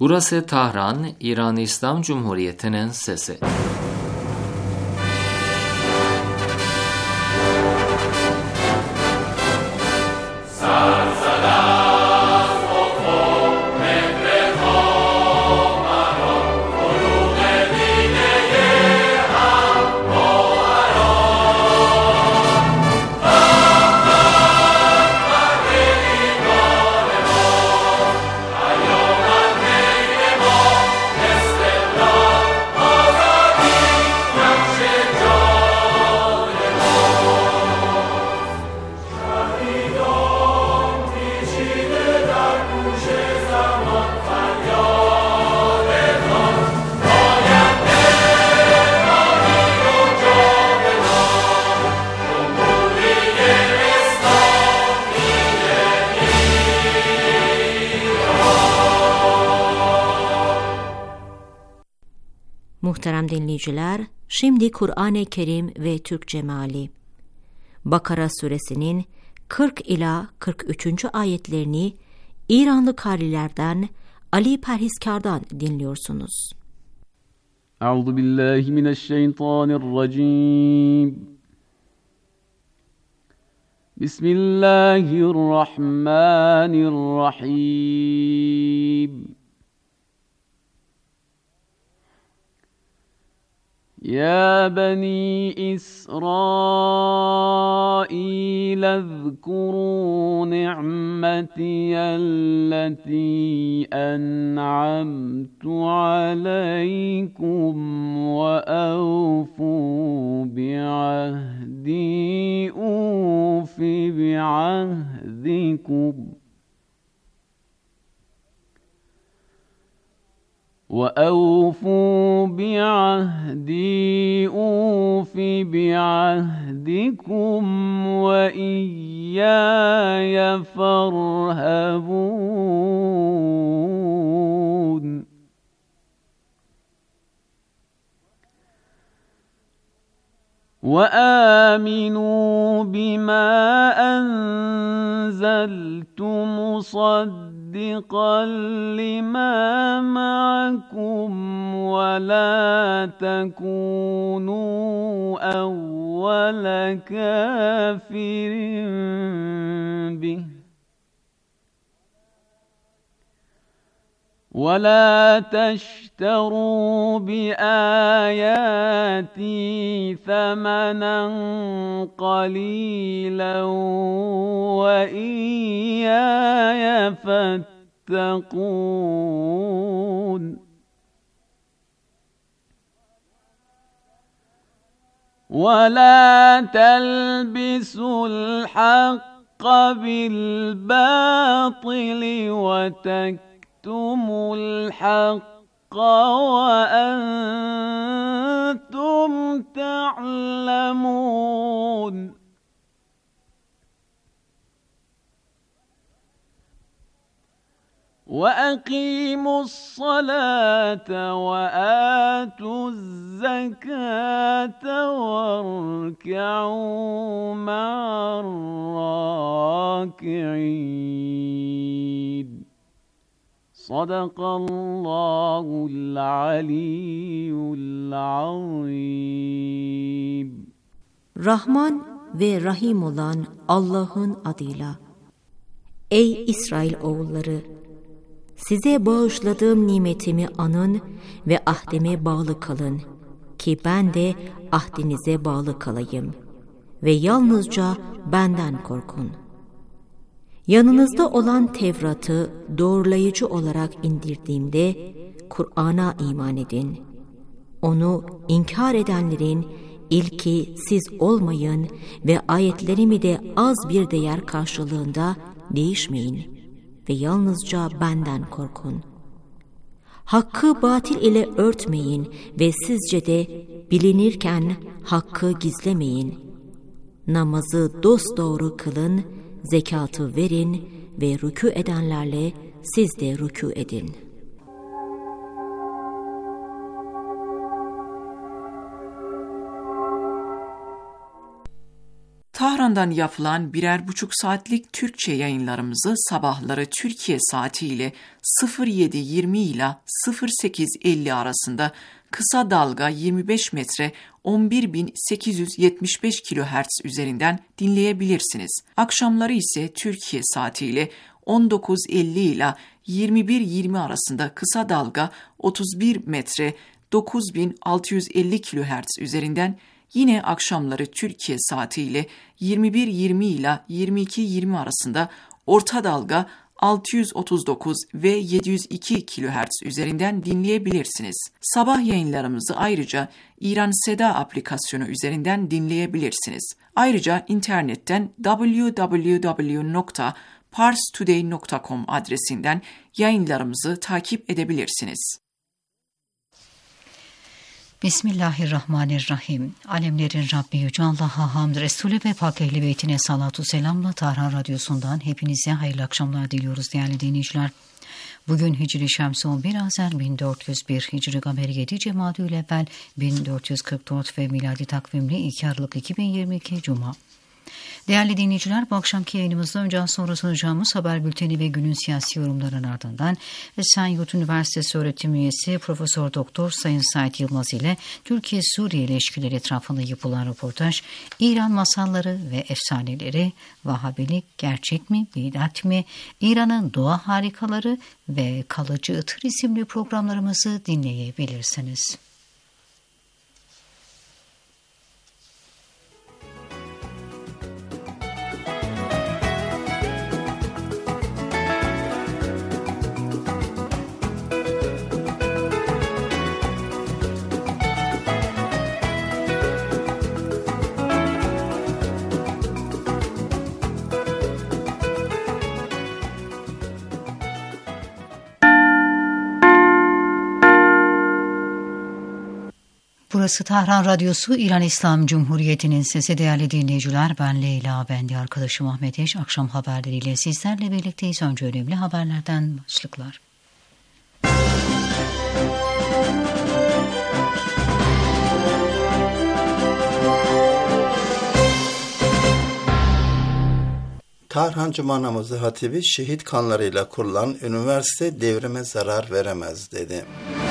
Burası Tahran, İran İslam Cumhuriyeti'nin sesi. Muhterem dinleyiciler, şimdi Kur'an-ı Kerim ve Türkçe meali. Bakara suresinin 40 ila 43. ayetlerini İranlı karilerden Ali Perhizkar'dan dinliyorsunuz. Euzubillahimineşşeytanirracim. Bismillahirrahmanirrahim. يا بني إسرائيل اذكروا نعمتي التي أنعمت عليكم وأوفوا بعهدي أوف بعهدكم وأوفوا بعهدي أوف بعهدكم وإياي فارهبون وآمنوا بما أنزلت مصدقا لما معكم ولا تكونوا أول كافر به ولا تشتروا بآياتي ثمنا قليلا وإياي فاتقون ولا تلبسوا الحق بالباطل وتكتموا الحق وأنتم تعلمون وأقيموا الصلاة وآتوا الزكاة واركعوا مع الراكعين صدق الله العلي العظيم. Rahman ve Rahim olan Allah'ın adıyla. Ey İsrail oğulları! Size bağışladığım nimetimi anın ve ahdime bağlı kalın ki ben de ahdinize bağlı kalayım ve yalnızca benden korkun. Yanınızda olan Tevrat'ı doğrulayıcı olarak indirdiğimde Kur'an'a iman edin. Onu inkar edenlerin ilki siz olmayın ve ayetlerimi de az bir değer karşılığında değişmeyin ve yalnızca benden korkun. Hakkı batil ile örtmeyin ve sizce de bilinirken hakkı gizlemeyin. Namazı dosdoğru kılın, zekatı verin ve rükû edenlerle siz de rükû edin. Tahran'dan yapılan 1,5 saatlik Türkçe yayınlarımızı sabahları Türkiye saatiyle 07:20 ile 08:50 arasında kısa dalga 25 metre 11.875 kHz üzerinden dinleyebilirsiniz. Akşamları ise Türkiye saatiyle 19:50 ile 21:20 arasında kısa dalga 31 metre 9.650 kHz üzerinden, yine akşamları Türkiye saatiyle 21:20 ile 22:20 arasında orta dalga 639 ve 702 kHz üzerinden dinleyebilirsiniz. Sabah yayınlarımızı ayrıca İran Seda aplikasyonu üzerinden dinleyebilirsiniz. Ayrıca internetten www.parstoday.com adresinden yayınlarımızı takip edebilirsiniz. Bismillahirrahmanirrahim. Alemlerin Rabbi Yüce Allah'a hamd, Resulü ve Pak Ehli Beytine salatu selamla Tahran Radyosu'ndan hepinize hayırlı akşamlar diliyoruz değerli dinleyiciler. Bugün Hicri Şemsi 11 Azer 1401, Hicri Gameri 7 Cemadü'l-Evvel 1444 ve miladi takvimli 2 Aralık 2022 Cuma. Değerli dinleyiciler, bu akşamki yayınımızda önce az sonra sunacağımız haber bülteni ve günün siyasi yorumlarının ardından Esenyurt Üniversitesi öğretim üyesi Profesör Doktor Sayın Said Yılmaz ile Türkiye-Suriye ilişkileri etrafında yapılan röportaj, İran masalları ve efsaneleri, Vahabilik gerçek mi, bidat mi, İran'ın doğa harikaları ve Kalıcı Itır isimli programlarımızı dinleyebilirsiniz. Burası Tahran Radyosu, İran İslam Cumhuriyeti'nin sesi. Değerli dinleyiciler, ben Leyla, ben de arkadaşım Ahmet Eş. Akşam haberleriyle sizlerle birlikteyiz. Önce önemli haberlerden başlıklar. Tahran Cuma namazı hatibi, şehit kanlarıyla kurulan üniversite devrime zarar veremez dedi.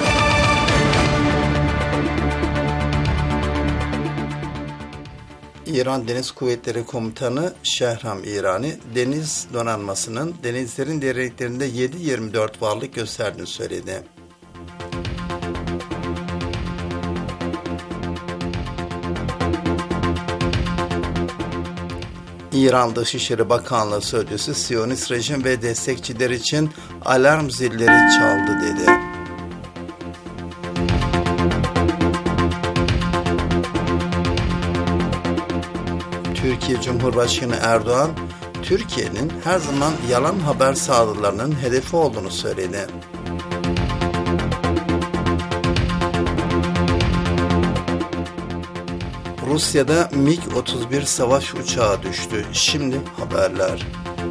İran Deniz Kuvvetleri Komutanı Şehram İrani, deniz donanmasının denizlerin derinliklerinde 7/24 varlık gösterdiğini söyledi. İran Dışişleri Bakanlığı Sözcüsü, Siyonist rejim ve destekçiler için alarm zilleri çaldı dedi. Türkiye Cumhurbaşkanı Erdoğan, Türkiye'nin her zaman yalan haber saldırılarının hedefi olduğunu söyledi. Rusya'da MiG-31 savaş uçağı düştü. Şimdi haberler.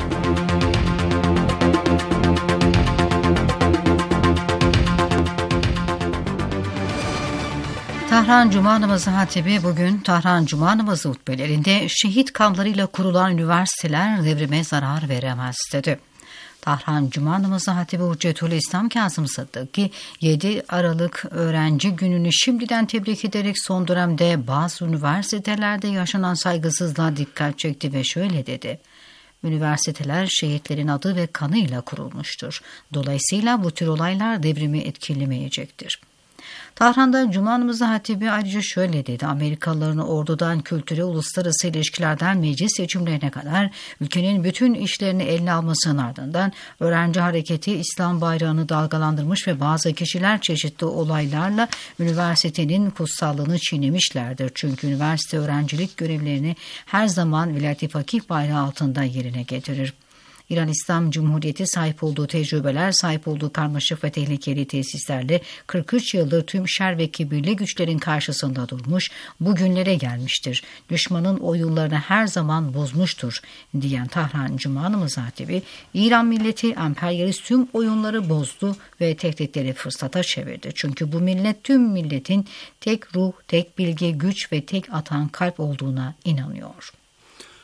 Tahran Cuma namazı hatibi bugün Tahran Cuma namazı hutbelerinde şehit kanlarıyla kurulan üniversiteler devrime zarar veremez dedi. Tahran Cuma namazı hatibi Hüccetülislam Kazım Sıddıki 7 Aralık öğrenci gününü şimdiden tebrik ederek son dönemde bazı üniversitelerde yaşanan saygısızlığa dikkat çekti ve şöyle dedi. Üniversiteler şehitlerin adı ve kanıyla kurulmuştur. Dolayısıyla bu tür olaylar devrimi etkilemeyecektir. Tahran'da Cuma namazı hatibi ayrıca şöyle dedi. Amerikalıların ordudan kültüre, uluslararası ilişkilerden meclis seçimlerine kadar ülkenin bütün işlerini eline almasının ardından öğrenci hareketi İslam bayrağını dalgalandırmış ve bazı kişiler çeşitli olaylarla üniversitenin kutsallığını çiğnemişlerdir. Çünkü üniversite öğrencilik görevlerini her zaman Velayet-i Fakih bayrağı altında yerine getirir. İran İslam Cumhuriyeti sahip olduğu tecrübeler, sahip olduğu karmaşık ve tehlikeli tesislerle 43 yıldır tüm şer ve kibirli güçlerin karşısında durmuş, bugünlere gelmiştir. Düşmanın oyunlarını her zaman bozmuştur diyen Tahran Cuma namazı hatibi, İran milleti emperyalist tüm oyunları bozdu ve tehditleri fırsata çevirdi. Çünkü bu millet tüm milletin tek ruh, tek bilgi, güç ve tek atan kalp olduğuna inanıyor.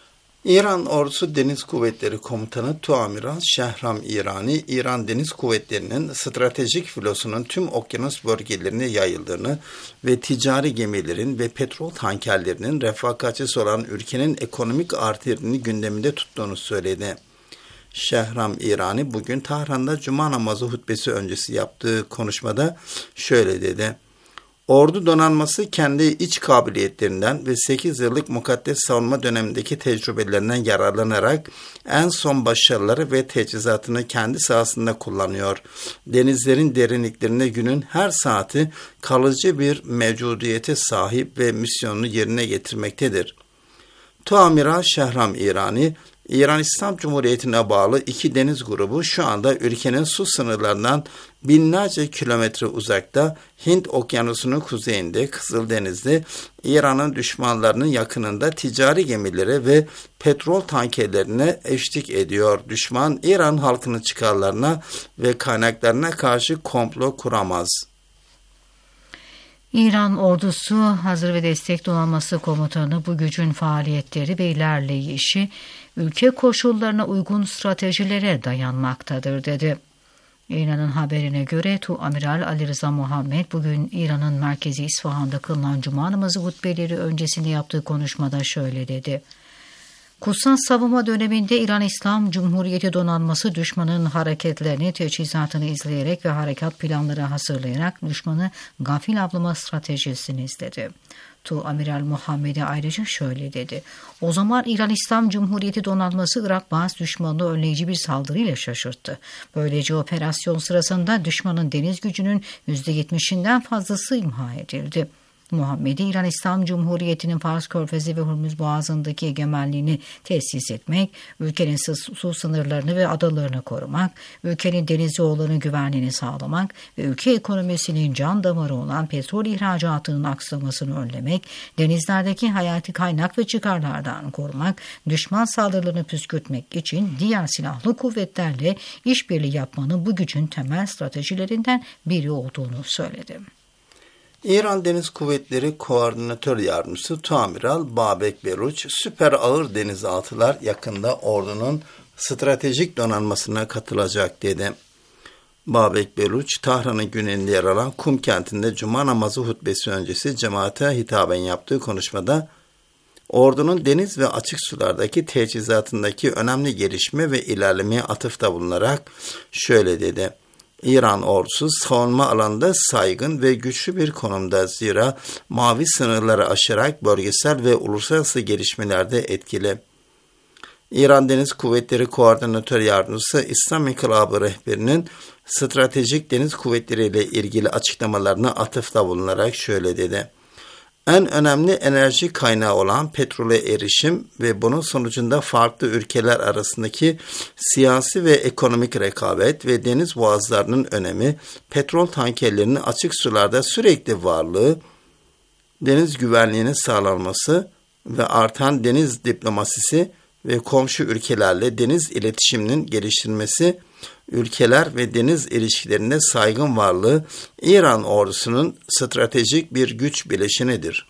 İran Ordusu Deniz Kuvvetleri Komutanı Tuamiral Şehram İrani, İran Deniz Kuvvetleri'nin stratejik filosunun tüm okyanus bölgelerine yayıldığını ve ticari gemilerin ve petrol tankerlerinin refakatçisi olan ülkenin ekonomik artırını gündeminde tuttuğunu söyledi. Şehram İrani bugün Tahran'da Cuma namazı hutbesi öncesi yaptığı konuşmada şöyle dedi. Ordu donanması kendi iç kabiliyetlerinden ve 8 yıllık mukaddes savunma dönemindeki tecrübelerinden yararlanarak en son başarıları ve teçhizatını kendi sahasında kullanıyor. Denizlerin derinliklerinde günün her saati kalıcı bir mevcudiyete sahip ve misyonunu yerine getirmektedir. Tuamiral Şehram İrani, İran İslam Cumhuriyeti'ne bağlı 2 deniz grubu şu anda ülkenin su sınırlarından binlerce kilometre uzakta Hint Okyanusu'nun kuzeyinde Kızıldeniz'de İran'ın düşmanlarının yakınında ticari gemilere ve petrol tankerlerine eşlik ediyor. Düşman İran halkının çıkarlarına ve kaynaklarına karşı komplo kuramaz. İran ordusu hazır ve destek donanması komutanı bu gücün faaliyetleri ve ilerleyişi ülke koşullarına uygun stratejilere dayanmaktadır dedi. İran'ın haberine göre Tuamiral Ali Rıza Muhammed bugün İran'ın merkezi İsfahan'da kılınan Cuma namazı hutbeleri öncesinde yaptığı konuşmada şöyle dedi. Kutsal savunma döneminde İran İslam Cumhuriyeti donanması düşmanın hareketlerini, teçhizatını izleyerek ve harekat planları hazırlayarak düşmanı gafil avlama stratejisini izledi. Tuamiral Muhammed'e ayrıca şöyle dedi. O zaman İran İslam Cumhuriyeti donanması Irak Bağız düşmanını önleyici bir saldırıyla şaşırttı. Böylece operasyon sırasında düşmanın deniz gücünün %70'inden fazlası imha edildi. Muhammed'i İran İslam Cumhuriyeti'nin Fars Körfezi ve Hürmüz Boğazı'ndaki egemenliğini tesis etmek, ülkenin su sınırlarını ve adalarını korumak, ülkenin deniz yollarının güvenliğini sağlamak ve ülke ekonomisinin can damarı olan petrol ihracatının aksamasını önlemek, denizlerdeki hayati kaynak ve çıkarlardan korumak, düşman saldırılarını püskürtmek için diğer silahlı kuvvetlerle işbirliği yapmanın bu gücün temel stratejilerinden biri olduğunu söyledi. İran Deniz Kuvvetleri Koordinatör Yardımcısı Tuamiral Babek Beluç, süper ağır denizaltılar yakında ordunun stratejik donanmasına katılacak dedi. Babek Beluç, Tahran'ın güneyinde yer alan Kum kentinde Cuma namazı hutbesi öncesi cemaate hitaben yaptığı konuşmada, ordunun deniz ve açık sulardaki teçhizatındaki önemli gelişme ve ilerlemeye atıfta bulunarak şöyle dedi. İran ordusu savunma alanında saygın ve güçlü bir konumda, zira mavi sınırları aşarak bölgesel ve uluslararası gelişmelerde etkili. İran Deniz Kuvvetleri Koordinatör Yardımcısı İslam İnkılabı Rehberi'nin stratejik deniz kuvvetleri ile ilgili açıklamalarına atıfta bulunarak şöyle dedi. En önemli enerji kaynağı olan petrole erişim ve bunun sonucunda farklı ülkeler arasındaki siyasi ve ekonomik rekabet ve deniz boğazlarının önemi, petrol tankerlerinin açık sularda sürekli varlığı, deniz güvenliğinin sağlanması ve artan deniz diplomasisi ve komşu ülkelerle deniz iletişiminin geliştirilmesi, ülkeler ve deniz ilişkilerinde saygın varlığı İran ordusunun stratejik bir güç bileşenidir.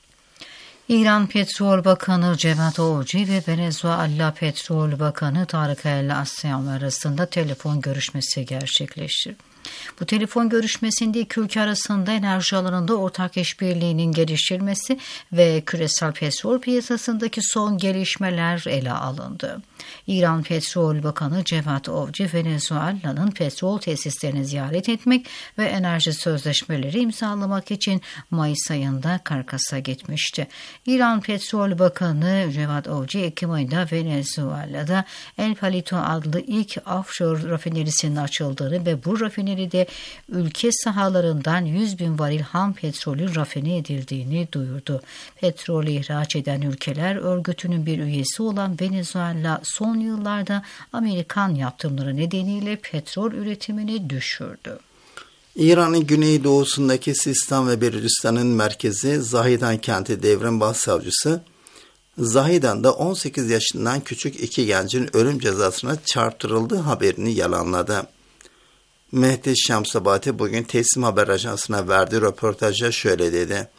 İran Petrol Bakanı Cevat Ovci ve Venezuela Petrol Bakanı Tarık El Asyam arasında telefon görüşmesi gerçekleşti. Bu telefon görüşmesinde iki ülke arasında enerji alanında ortak işbirliğinin geliştirilmesi ve küresel petrol piyasasındaki son gelişmeler ele alındı. İran Petrol Bakanı Cevat Ovci, Venezuela'nın petrol tesislerini ziyaret etmek ve enerji sözleşmeleri imzalamak için Mayıs ayında Caracas'a gitmişti. İran Petrol Bakanı Cevat Ovci, Ekim ayında Venezuela'da El Palito adlı ilk offshore rafinerisinin açıldığını ve bu rafineride ülke sahalarından 100.000 varil ham petrolün rafine edildiğini duyurdu. Petrol ihraç eden ülkeler örgütünün bir üyesi olan Venezuela son yıllarda Amerikan yaptırımları nedeniyle petrol üretimini düşürdü. İran'ın güneydoğusundaki Sistan ve Belucistan'ın merkezi Zahidan kenti devrim başsavcısı, Zahidan'da 18 yaşından küçük 2 gencin ölüm cezasına çarptırıldığı haberini yalanladı. Mehdi Şamsabati bugün Teslim Haber Ajansı'na verdiği röportajda şöyle dedi.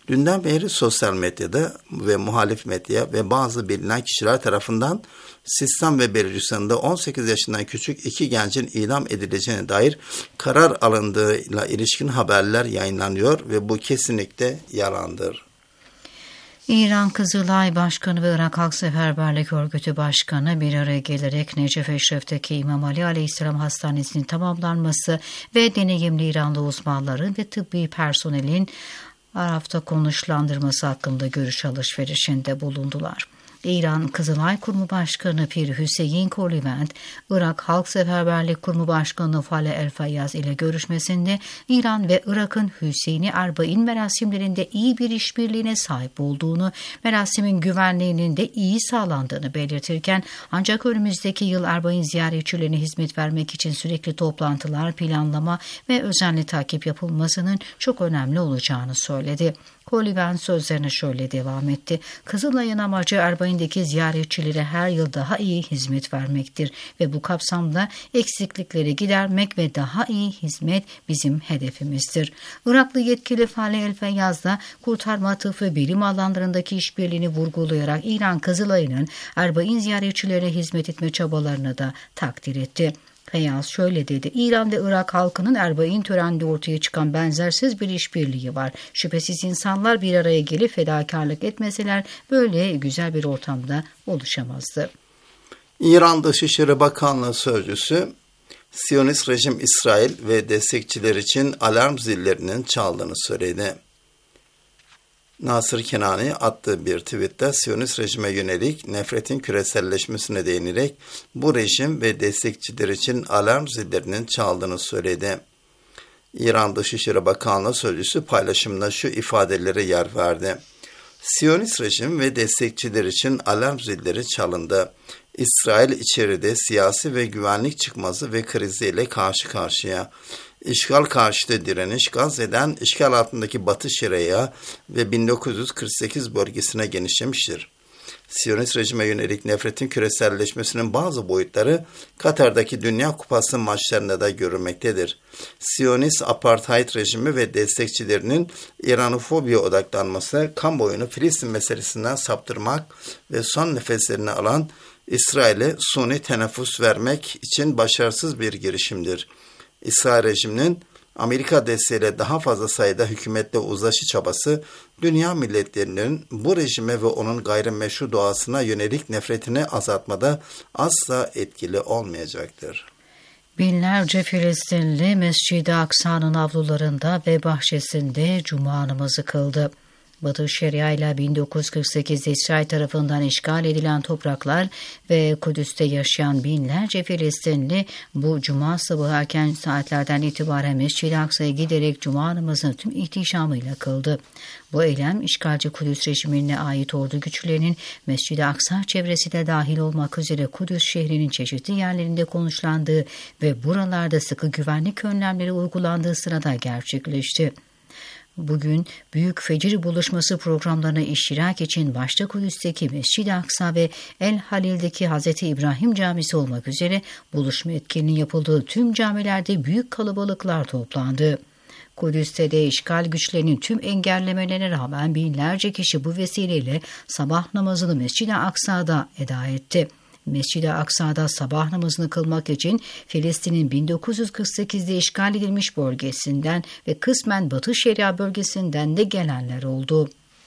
Dünden beri sosyal medyada ve muhalif medya ve bazı bilinen kişiler tarafından Sistan ve Belucistan'da 18 yaşından küçük 2 gencin idam edileceğine dair karar alındığıyla ilişkin haberler yayınlanıyor ve bu kesinlikle yalandır. İran Kızılay Başkanı ve Irak Halk Seferberlik Örgütü Başkanı bir araya gelerek Necef Eşref'teki İmam Ali Aleyhisselam Hastanesi'nin tamamlanması ve deneyimli İranlı uzmanların ve tıbbi personelin Araf'ta konuşlandırması hakkında görüş alışverişinde bulundular. İran Kızılay Kurumu Başkanı Pir Hüseyin Kolivent, Irak Halk Seferberlik Kurumu Başkanı Faleh El-Fayyaz ile görüşmesinde İran ve Irak'ın Hüseyni Erbain merasimlerinde iyi bir işbirliğine sahip olduğunu, merasimin güvenliğinin de iyi sağlandığını belirtirken, ancak önümüzdeki yıl Erbain ziyaretçilerine hizmet vermek için sürekli toplantılar, planlama ve özenli takip yapılmasının çok önemli olacağını söyledi. Kolivent sözlerine şöyle devam etti. Kızılay'ın amacı Erbain'deki ziyaretçilere her yıl daha iyi hizmet vermektir ve bu kapsamda eksiklikleri gidermek ve daha iyi hizmet bizim hedefimizdir. Iraklı yetkili Faleh El-Feyyaz da kurtarma, tıp ve bilim alanlarındaki işbirliğini vurgulayarak İran Kızılay'ın Erbain ziyaretçilerine hizmet etme çabalarını da takdir etti. Feyyaz şöyle dedi. İran ve Irak halkının Erbain töreninde ortaya çıkan benzersiz bir işbirliği var. Şüphesiz insanlar bir araya gelip fedakarlık etmeseler böyle güzel bir ortamda oluşamazdı. İran Dışişleri Bakanlığı Sözcüsü, Siyonist rejim İsrail ve destekçiler için alarm zillerinin çaldığını söyledi. Nasır Kenani attığı bir tweette Siyonist rejime yönelik nefretin küreselleşmesine değinerek bu rejim ve destekçiler için alarm zillerinin çaldığını söyledi. İran Dışişleri Bakanlığı Sözcüsü paylaşımında şu ifadelere yer verdi. Siyonist rejim ve destekçiler için alarm zilleri çalındı. İsrail içeride siyasi ve güvenlik çıkmazı ve kriziyle karşı karşıya. İşgal karşıtı direniş Gazze'den işgal altındaki Batı Şeria'ya ve 1948 bölgesine genişlemiştir. Siyonist rejime yönelik nefretin küreselleşmesinin bazı boyutları Katar'daki Dünya Kupası maçlarında da görülmektedir. Siyonist apartheid rejimi ve destekçilerinin İranofobiye odaklanması, kamuoyunu Filistin meselesinden saptırmak ve son nefeslerini alan İsrail'e suni teneffüs vermek için başarısız bir girişimdir. İsrail rejiminin Amerika desteğiyle daha fazla sayıda hükümetle uzlaşı çabası, dünya milletlerinin bu rejime ve onun gayrimeşru doğasına yönelik nefretini azaltmada asla etkili olmayacaktır. Binlerce Filistinli Mescid-i Aksa'nın avlularında ve bahçesinde Cuma namazı kıldı. Batı Şeria ile 1948'de İsrail tarafından işgal edilen topraklar ve Kudüs'te yaşayan binlerce Filistinli bu Cuma sabahı erken saatlerden itibaren Mescid-i Aksa'ya giderek Cuma namazını tüm ihtişamıyla kıldı. Bu eylem işgalci Kudüs rejimine ait ordu güçlerinin Mescid-i Aksa çevresi de dahil olmak üzere Kudüs şehrinin çeşitli yerlerinde konuşlandığı ve buralarda sıkı güvenlik önlemleri uygulandığı sırada gerçekleşti. Bugün Büyük Fecir buluşması programlarına iştirak için başta Kudüs'teki Mescid-i Aksa ve El Halil'deki Hz. İbrahim Camisi olmak üzere buluşma etkinliğinin yapıldığı tüm camilerde büyük kalabalıklar toplandı. Kudüs'te de işgal güçlerinin tüm engellemelerine rağmen binlerce kişi bu vesileyle sabah namazını Mescid-i Aksa'da eda etti. Mescid-i Aksa'da sabah namazını kılmak için Filistin'in 1948'de işgal edilmiş bölgesinden ve kısmen Batı Şeria bölgesinden de gelenler oldu.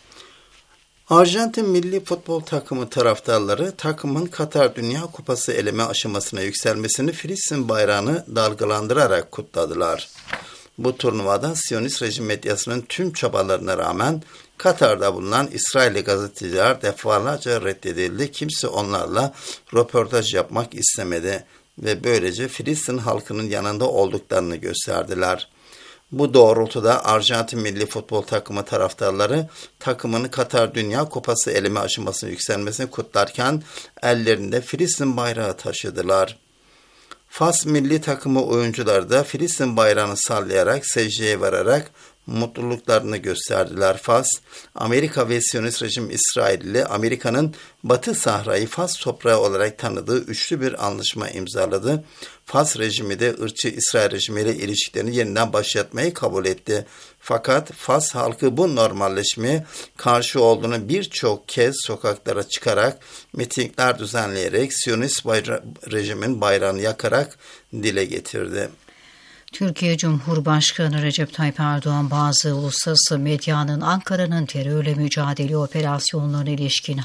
Arjantin milli futbol takımı taraftarları takımın Katar Dünya Kupası eleme aşamasına yükselmesini Filistin bayrağını dalgalandırarak kutladılar. Bu turnuvada Siyonist rejim medyasının tüm çabalarına rağmen Katar'da bulunan İsrailli gazeteciler defalarca reddedildi. Kimse onlarla röportaj yapmak istemedi ve böylece Filistin halkının yanında olduklarını gösterdiler. Bu doğrultuda Arjantin milli futbol takımı taraftarları takımının Katar Dünya Kupası eleme aşamasına yükselmesini kutlarken ellerinde Filistin bayrağı taşıdılar. Fas milli takımı oyuncuları da Filistin bayrağını sallayarak secdeye vararak mutluluklarını gösterdiler. Fas, Amerika ve Siyonist rejim İsrail ile Amerika'nın Batı Sahra'yı Fas toprağı olarak tanıdığı üçlü bir anlaşma imzaladı. Fas rejimi de ırkçı İsrail rejimiyle ilişkilerini yeniden başlatmayı kabul etti. Fakat Fas halkı bu normalleşmeye karşı olduğunu birçok kez sokaklara çıkarak, mitingler düzenleyerek, Siyonist rejimin bayrağını yakarak dile getirdi. Türkiye Cumhurbaşkanı Recep Tayyip Erdoğan bazı uluslararası medyanın Ankara'nın terörle mücadele operasyonlarına ilişkin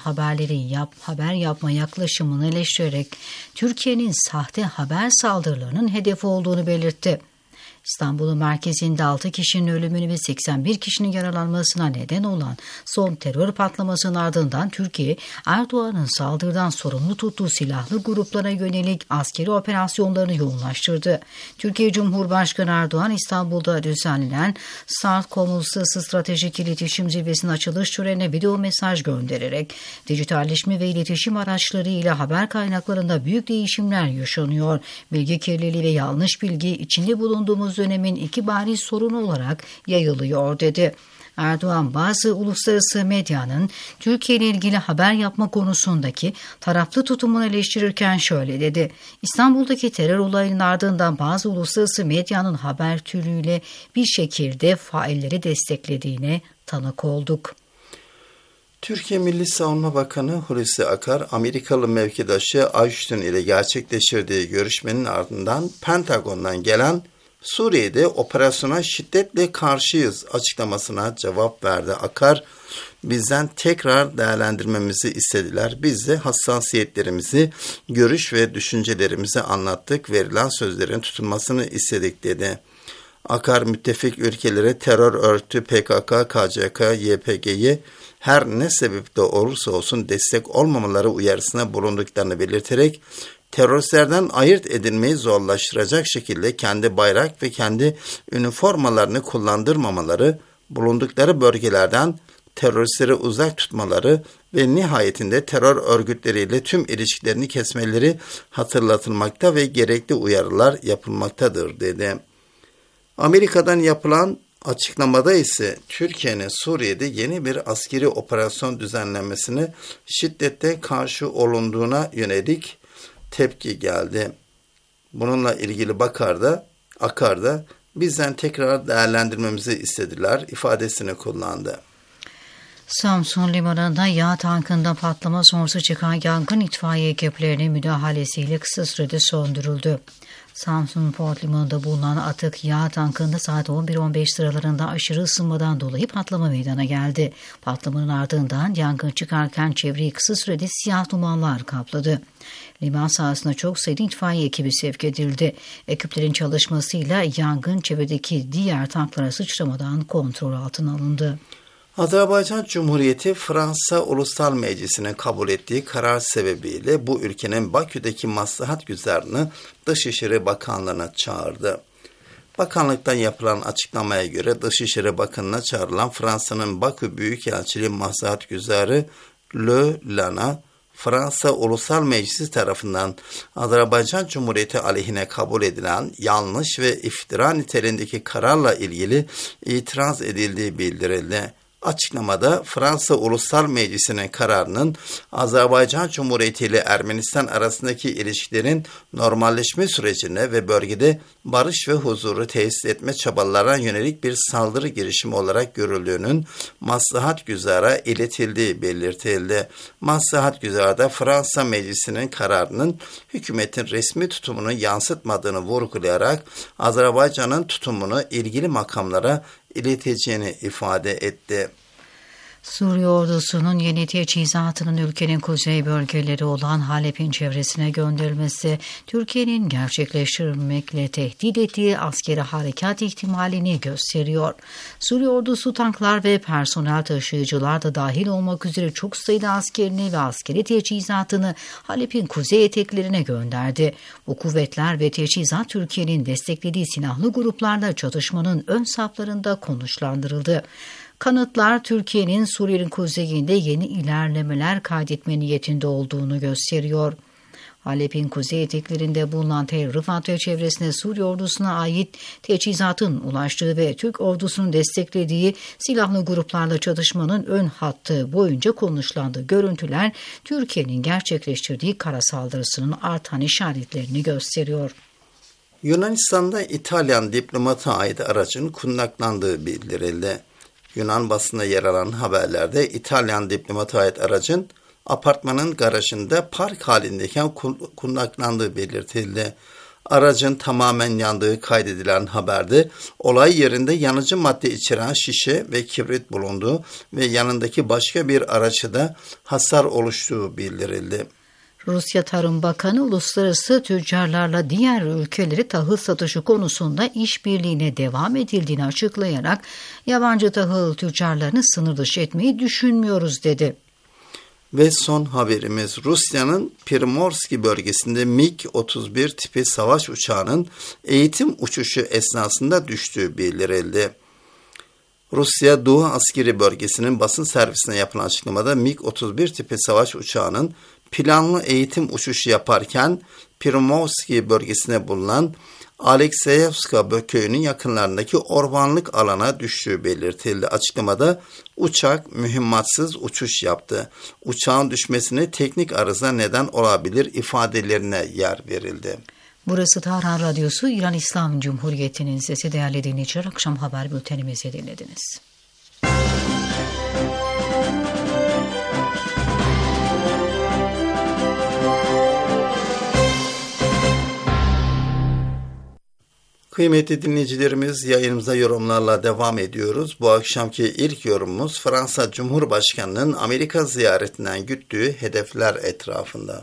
haber yapma yaklaşımını eleştirerek Türkiye'nin sahte haber saldırılarının hedefi olduğunu belirtti. İstanbul'un merkezinde 6 kişinin ölümünü ve 81 kişinin yaralanmasına neden olan son terör patlamasının ardından Türkiye, Erdoğan'ın saldırıdan sorumlu tuttuğu silahlı gruplara yönelik askeri operasyonlarını yoğunlaştırdı. Türkiye Cumhurbaşkanı Erdoğan, İstanbul'da düzenlenen SARTCOM Uluslararası Stratejik İletişim Zirvesi'nin açılış törenine video mesaj göndererek dijitalleşme ve iletişim araçlarıyla haber kaynaklarında büyük değişimler yaşanıyor. Bilgi kirliliği ve yanlış bilgi içinde bulunduğumuz dönemin iki bariz sorunu olarak yayılıyor dedi. Erdoğan bazı uluslararası medyanın Türkiye ile ilgili haber yapma konusundaki taraflı tutumunu eleştirirken şöyle dedi. İstanbul'daki terör olayının ardından bazı uluslararası medyanın haber türüyle bir şekilde failleri desteklediğine tanık olduk. Türkiye Milli Savunma Bakanı Hulusi Akar, Amerikalı mevkidaşı Ashton ile gerçekleştirdiği görüşmenin ardından Pentagon'dan gelen Suriye'de operasyona şiddetle karşıyız açıklamasına cevap verdi. Akar, bizden tekrar değerlendirmemizi istediler. Biz de hassasiyetlerimizi, görüş ve düşüncelerimizi anlattık. Verilen sözlerin tutulmasını istedik dedi. Akar, müttefik ülkelere terör örgütü PKK, KCK, YPG'yi her ne sebeple olursa olsun destek olmamaları uyarısına bulunduklarını belirterek, teröristlerden ayırt edilmeyi zorlaştıracak şekilde kendi bayrak ve kendi üniformalarını kullandırmamaları, bulundukları bölgelerden teröristleri uzak tutmaları ve nihayetinde terör örgütleriyle tüm ilişkilerini kesmeleri hatırlatılmakta ve gerekli uyarılar yapılmaktadır dedi. Amerika'dan yapılan açıklamada ise Türkiye'nin Suriye'de yeni bir askeri operasyon düzenlenmesine şiddetle karşı olunduğuna yönelik tepki geldi. Bununla ilgili Akar da bizden tekrar değerlendirmemizi istediler ifadesini kullandı. Samsun Limanı'nda yağ tankında patlama sonrası çıkan yangın itfaiye ekiplerinin müdahalesiyle kısa sürede söndürüldü. Samsun Port Limanı'nda bulunan atık yağ tankında saat 11:15 sıralarında aşırı ısınmadan dolayı patlama meydana geldi. Patlamanın ardından yangın çıkarken çevreyi kısa sürede siyah dumanlar kapladı. Liman sahasına çok sayıda itfaiye ekibi sevk edildi. Ekiplerin çalışmasıyla yangın çevredeki diğer tanklara sıçramadan kontrol altına alındı. Azerbaycan Cumhuriyeti Fransa Ulusal Meclisi'nin kabul ettiği karar sebebiyle bu ülkenin Bakü'deki maslahat güzarını Dışişleri Bakanlığı'na çağırdı. Bakanlıktan yapılan açıklamaya göre Dışişleri Bakanı'na çağrılan Fransa'nın Bakü Büyükelçiliği Maslahat Güzarı Le Lana, Fransa Ulusal Meclisi tarafından Azerbaycan Cumhuriyeti aleyhine kabul edilen yanlış ve iftira niteliğindeki kararla ilgili itiraz edildiği bildirildi. Açıklamada Fransa Ulusal Meclisi'nin kararının Azerbaycan Cumhuriyeti ile Ermenistan arasındaki ilişkilerin normalleşme sürecine ve bölgede barış ve huzuru tesis etme çabalarına yönelik bir saldırı girişimi olarak görüldüğünün Maslahat Güzar'a iletildiği belirtildi. Maslahat Güzar'da Fransa Meclisi'nin kararının hükümetin resmi tutumunu yansıtmadığını vurgulayarak Azerbaycan'ın tutumunu ilgili makamlara ileteceğini ifade etti. Suriye ordusunun yeni teçhizatının ülkenin kuzey bölgeleri olan Halep'in çevresine gönderilmesi, Türkiye'nin gerçekleştirmekle tehdit ettiği askeri harekat ihtimalini gösteriyor. Suriye ordusu tanklar ve personel taşıyıcılar da dahil olmak üzere çok sayıda askerini ve askeri teçhizatını Halep'in kuzey eteklerine gönderdi. Bu kuvvetler ve teçhizat Türkiye'nin desteklediği silahlı gruplarla çatışmanın ön saflarında konuşlandırıldı. Kanıtlar Türkiye'nin Suriye'nin kuzeyinde yeni ilerlemeler kaydetme niyetinde olduğunu gösteriyor. Halep'in kuzey eteklerinde bulunan Tel Rifat ve çevresine Suriye ordusuna ait teçhizatın ulaştığı ve Türk ordusunun desteklediği silahlı gruplarla çatışmanın ön hattı boyunca konuşlandığı görüntüler Türkiye'nin gerçekleştirdiği kara saldırısının artan işaretlerini gösteriyor. Yunanistan'da İtalyan diplomata ait aracın kundaklandığı bildirildi. Yunan basında yer alan haberlerde İtalyan diplomata ait aracın apartmanın garajında park halindeyken kundaklandığı belirtildi. Aracın tamamen yandığı kaydedilen haberde olay yerinde yanıcı madde içeren şişe ve kibrit bulunduğu ve yanındaki başka bir araçta da hasar oluştuğu bildirildi. Rusya Tarım Bakanı uluslararası tüccarlarla diğer ülkeleri tahıl satışı konusunda işbirliğine devam edildiğini açıklayarak yabancı tahıl tüccarlarını sınır dışı etmeyi düşünmüyoruz dedi. Ve son haberimiz Rusya'nın Primorski bölgesinde MiG-31 tipi savaş uçağının eğitim uçuşu esnasında düştüğü bildirildi. Rusya Doğu Askeri Bölgesi'nin basın servisine yapılan açıklamada MiG-31 tipi savaş uçağının planlı eğitim uçuşu yaparken Primorski bölgesine bulunan Alekseyevska köyünün yakınlarındaki ormanlık alana düştüğü belirtildi. Açıklamada uçak mühimmatsız uçuş yaptı. Uçağın düşmesine teknik arıza neden olabilir ifadelerine yer verildi. Burası Tahran Radyosu, İran İslam Cumhuriyeti'nin sesi. Değerli dinleyiciler, akşam haber bültenimizi dinlediniz. Kıymetli dinleyicilerimiz, yayınımıza yorumlarla devam ediyoruz. Bu akşamki ilk yorumumuz Fransa Cumhurbaşkanı'nın Amerika ziyaretinden güttüğü hedefler etrafında.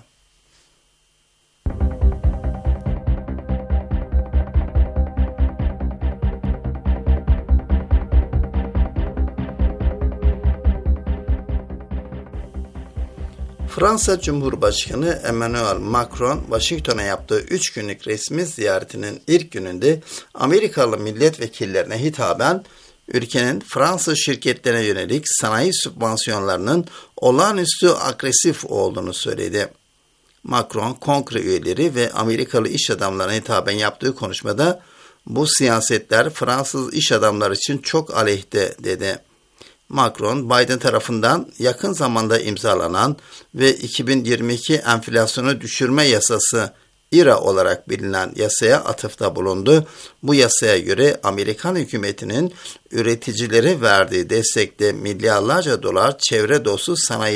Fransa Cumhurbaşkanı Emmanuel Macron, Washington'a yaptığı 3 günlük resmi ziyaretinin ilk gününde Amerikalı milletvekillerine hitaben ülkenin Fransız şirketlerine yönelik sanayi sübvansiyonlarının olağanüstü agresif olduğunu söyledi. Macron, kongre üyeleri ve Amerikalı iş adamlarına hitaben yaptığı konuşmada bu siyasetler Fransız iş adamları için çok aleyhte dedi. Macron, Biden tarafından yakın zamanda imzalanan ve 2022 enflasyonu düşürme yasası IRA olarak bilinen yasaya atıfta bulundu. Bu yasaya göre Amerikan hükümetinin üreticilere verdiği destekte milyarlarca dolar çevre dostu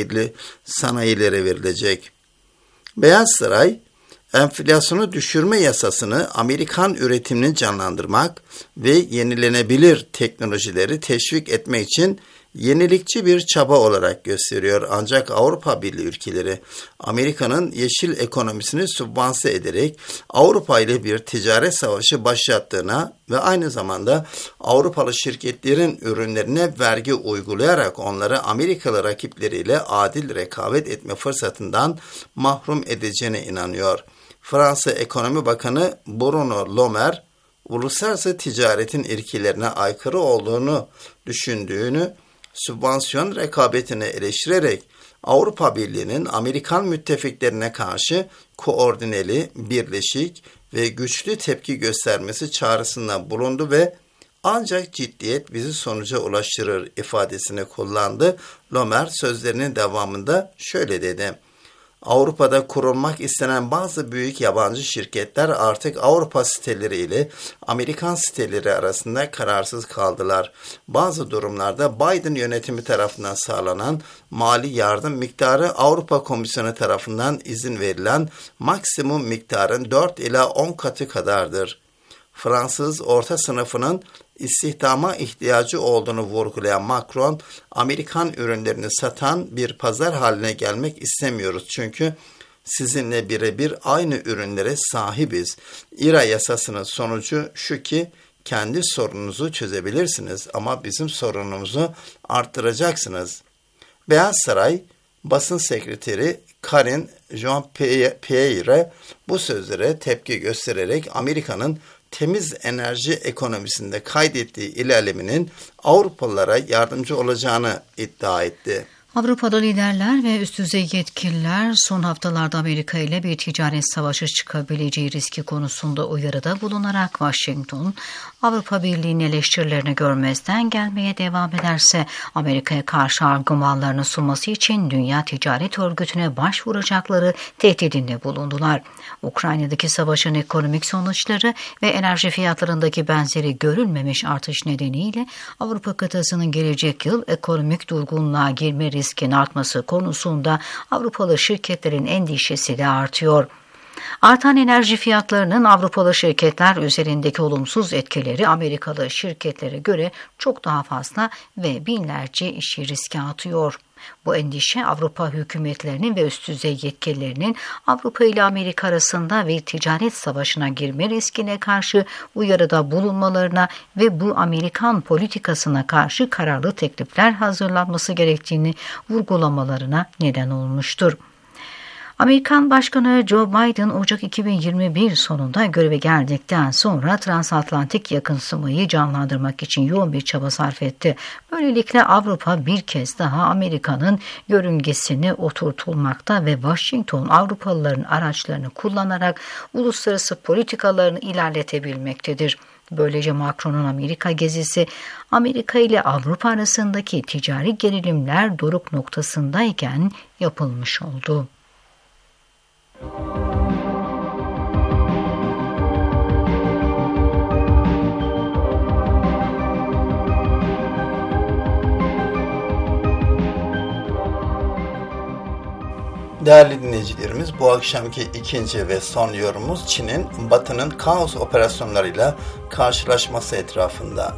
sanayilere verilecek. Beyaz Saray, enflasyonu düşürme yasasını Amerikan üretimini canlandırmak ve yenilenebilir teknolojileri teşvik etmek için yenilikçi bir çaba olarak gösteriyor. Ancak Avrupa Birliği ülkeleri Amerika'nın yeşil ekonomisini sübvanse ederek Avrupa ile bir ticaret savaşı başlattığına ve aynı zamanda Avrupalı şirketlerin ürünlerine vergi uygulayarak onları Amerikalı rakipleriyle adil rekabet etme fırsatından mahrum edeceğine inanıyor. Fransa Ekonomi Bakanı Bruno Le Maire, uluslararası ticaretin ilkelerine aykırı olduğunu düşündüğünü, sübvansiyon rekabetini eleştirerek Avrupa Birliği'nin Amerikan müttefiklerine karşı koordineli, birleşik ve güçlü tepki göstermesi çağrısında bulundu ve ancak ciddiyet bizi sonuca ulaştırır ifadesini kullandı. Le Maire sözlerinin devamında şöyle dedi: Avrupa'da kurulmak istenen bazı büyük yabancı şirketler artık Avrupa siteleri ile Amerikan siteleri arasında kararsız kaldılar. Bazı durumlarda Biden yönetimi tarafından sağlanan mali yardım miktarı Avrupa Komisyonu tarafından izin verilen maksimum miktarın 4 ila 10 katı kadardır. Fransız orta sınıfının istihdama ihtiyacı olduğunu vurgulayan Macron, Amerikan ürünlerini satan bir pazar haline gelmek istemiyoruz çünkü sizinle birebir aynı ürünlere sahibiz. IRA yasasının sonucu şu ki kendi sorununuzu çözebilirsiniz ama bizim sorunumuzu arttıracaksınız. Beyaz Saray basın sekreteri Karine Jean-Pierre bu sözlere tepki göstererek Amerika'nın temiz enerji ekonomisinde kaydettiği ilerlemenin Avrupalılara yardımcı olacağını iddia etti. Avrupa'da liderler ve üst düzey yetkililer son haftalarda Amerika ile bir ticaret savaşı çıkabileceği riski konusunda uyarıda bulunarak Washington, Avrupa Birliği'nin eleştirilerini görmezden gelmeye devam ederse Amerika'ya karşı argümanlarını sunması için Dünya Ticaret Örgütü'ne başvuracakları tehdidinde bulundular. Ukrayna'daki savaşın ekonomik sonuçları ve enerji fiyatlarındaki benzeri görülmemiş artış nedeniyle Avrupa kıtasının gelecek yıl ekonomik durgunluğa girme riskin artması konusunda Avrupalı şirketlerin endişesi de artıyor. Artan enerji fiyatlarının Avrupalı şirketler üzerindeki olumsuz etkileri Amerikalı şirketlere göre çok daha fazla ve binlerce işi riske atıyor. Bu endişe Avrupa hükümetlerinin ve üst düzey yetkililerinin Avrupa ile Amerika arasında bir ticaret savaşına girme riskine karşı uyarıda bulunmalarına ve bu Amerikan politikasına karşı kararlı teklifler hazırlanması gerektiğini vurgulamalarına neden olmuştur. Amerikan Başkanı Joe Biden Ocak 2021 sonunda göreve geldikten sonra transatlantik yakınsamayı canlandırmak için yoğun bir çaba sarf etti. Böylelikle Avrupa bir kez daha Amerika'nın yörüngesine oturtulmakta ve Washington Avrupalıların araçlarını kullanarak uluslararası politikalarını ilerletebilmektedir. Böylece Macron'un Amerika gezisi Amerika ile Avrupa arasındaki ticari gerilimler doruk noktasındayken yapılmış oldu. Değerli dinleyicilerimiz, bu akşamki ikinci ve son yorumumuz Çin'in Batı'nın kaos operasyonlarıyla karşılaşması etrafında.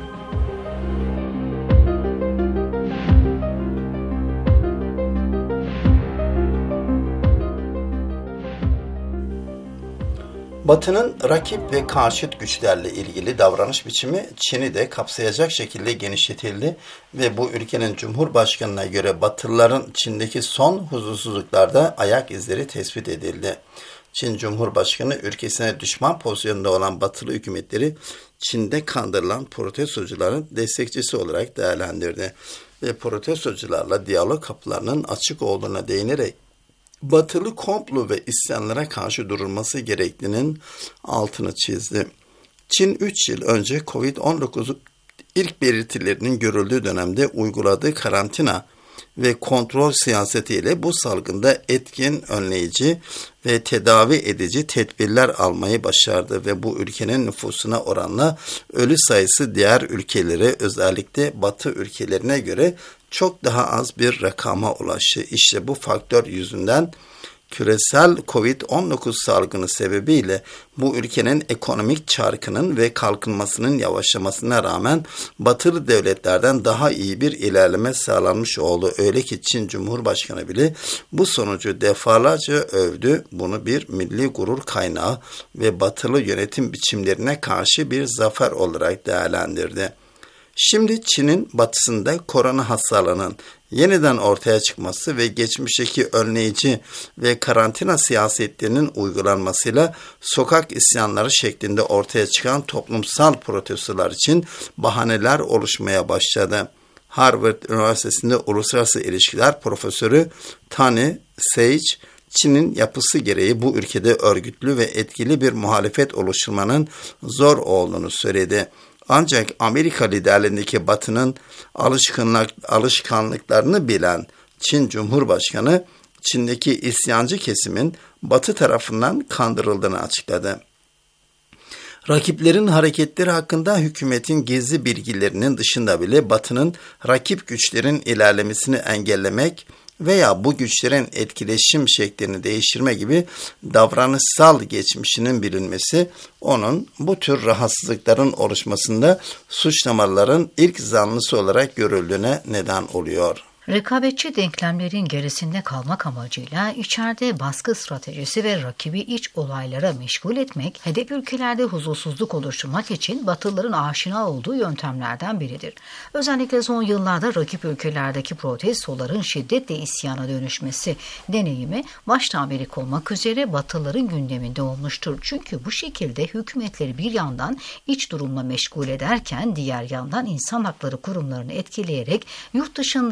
Batı'nın rakip ve karşıt güçlerle ilgili davranış biçimi Çin'i de kapsayacak şekilde genişletildi ve bu ülkenin Cumhurbaşkanı'na göre Batılıların Çin'deki son huzursuzluklarda ayak izleri tespit edildi. Çin Cumhurbaşkanı ülkesine düşman pozisyonunda olan Batılı hükümetleri Çin'de kandırılan protestocuların destekçisi olarak değerlendirdi ve protestocularla diyalog kapılarının açık olduğuna değinerek Batılı komplo ve isyanlara karşı durulması gerektiğinin altını çizdi. Çin 3 yıl önce Covid-19 ilk belirtilerinin görüldüğü dönemde uyguladığı karantina ve kontrol siyasetiyle bu salgında etkin, önleyici ve tedavi edici tedbirler almayı başardı ve bu ülkenin nüfusuna oranla ölü sayısı diğer ülkelere, özellikle Batı ülkelerine göre çok daha az bir rakama ulaştı. İşte bu faktör yüzünden küresel Covid-19 salgını sebebiyle bu ülkenin ekonomik çarkının ve kalkınmasının yavaşlamasına rağmen Batılı devletlerden daha iyi bir ilerleme sağlanmış oldu. Öyle ki Çin Cumhurbaşkanı bile bu sonucu defalarca övdü. Bunu bir milli gurur kaynağı ve Batılı yönetim biçimlerine karşı bir zafer olarak değerlendirdi. Şimdi Çin'in batısında korona hastalığının yeniden ortaya çıkması ve geçmişteki önleyici ve karantina siyasetlerinin uygulanmasıyla sokak isyanları şeklinde ortaya çıkan toplumsal protestolar için bahaneler oluşmaya başladı. Harvard Üniversitesi'nde Uluslararası İlişkiler Profesörü Tani Sage, Çin'in yapısı gereği bu ülkede örgütlü ve etkili bir muhalefet oluşturmanın zor olduğunu söyledi. Ancak Amerika liderliğindeki Batı'nın alışkanlıklarını bilen Çin Cumhurbaşkanı, Çin'deki isyancı kesimin Batı tarafından kandırıldığını açıkladı. Rakiplerin hareketleri hakkında hükümetin gizli bilgilerinin dışında bile Batı'nın rakip güçlerin ilerlemesini engellemek veya bu güçlerin etkileşim şeklini değiştirme gibi davranışsal geçmişinin bilinmesi, onun bu tür rahatsızlıkların oluşmasında suçlamaların ilk zanlısı olarak görüldüğüne neden oluyor. Rekabetçi denklemlerin gerisinde kalmak amacıyla içeride baskı stratejisi ve rakibi iç olaylara meşgul etmek, hedef ülkelerde huzursuzluk oluşturmak için Batılıların aşina olduğu yöntemlerden biridir. Özellikle son yıllarda rakip ülkelerdeki protestoların şiddetle isyana dönüşmesi deneyimi başta Amerika olmak üzere Batılıların gündeminde olmuştur. Çünkü bu şekilde hükümetleri bir yandan iç durumla meşgul ederken diğer yandan insan hakları kurumlarını etkileyerek yurt dışında ve uluslararası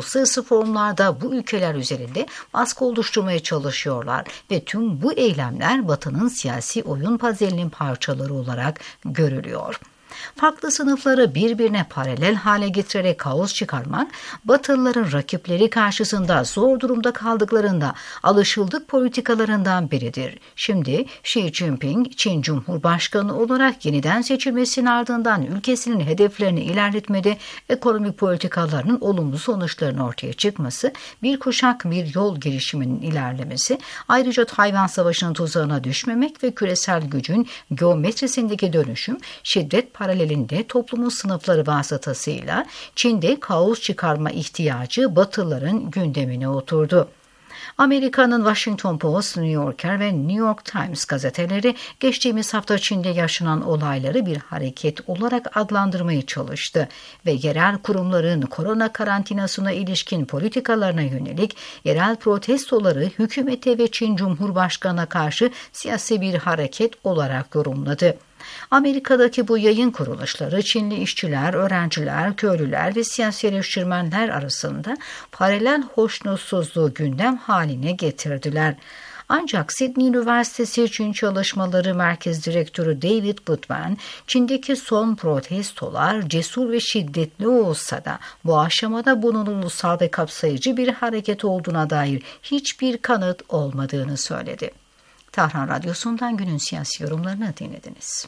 uluslararası forumlarda bu ülkeler üzerinde baskı oluşturmaya çalışıyorlar ve tüm bu eylemler Batı'nın siyasi oyun pazelinin parçaları olarak görülüyor. Farklı sınıfları birbirine paralel hale getirerek kaos çıkarmak, Batılıların rakipleri karşısında zor durumda kaldıklarında alışıldık politikalarından biridir. Şimdi Xi Jinping, Çin Cumhurbaşkanı olarak yeniden seçilmesinin ardından ülkesinin hedeflerini ilerletmede ekonomik politikalarının olumlu sonuçlarının ortaya çıkması, bir kuşak bir yol girişiminin ilerlemesi, ayrıca Tayvan Savaşı'nın tuzağına düşmemek ve küresel gücün geometrisindeki dönüşüm, şiddet paralelinde toplumun sınıfları vasıtasıyla Çin'de kaos çıkarma ihtiyacı Batılıların gündemine oturdu. Amerika'nın Washington Post, New Yorker ve New York Times gazeteleri geçtiğimiz hafta Çin'de yaşanan olayları bir hareket olarak adlandırmaya çalıştı ve yerel kurumların korona karantinasına ilişkin politikalarına yönelik yerel protestoları hükümete ve Çin Cumhurbaşkanı'na karşı siyasi bir hareket olarak yorumladı. Amerika'daki bu yayın kuruluşları Çinli işçiler, öğrenciler, köylüler ve siyasi eleştirmenler arasında paralel hoşnutsuzluğu gündem haline getirdiler. Ancak Sydney Üniversitesi Çin Çalışmaları Merkez Direktörü David Goodman, Çin'deki son protestolar cesur ve şiddetli olsa da bu aşamada bunun ulusal ve kapsayıcı bir hareket olduğuna dair hiçbir kanıt olmadığını söyledi. Tahran Radyosu'ndan günün siyasi yorumlarını dinlediniz.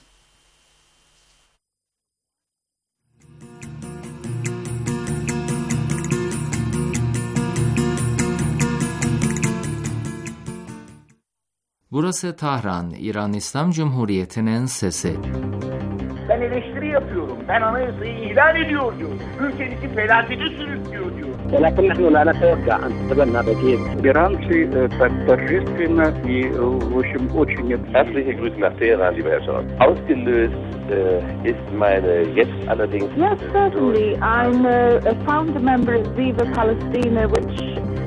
Burası Tahran, İran İslam Cumhuriyeti'nin sesi. Ben eleştiri yapıyorum. Ben anayasayı ihlal ediyor diyor. Ülkenizi felakete sürüklüyor diyor. ولكن نحن لا نتوقع أن تتبنى بديل. Иранцы так торжественно и, в общем, очень... Herzliche Grüße nach Teheran, lieber Herr Scholz. Ausgelöst ist meine jetzt allerdings... Yes, certainly. I'm a founder member of Viva Palestina, which...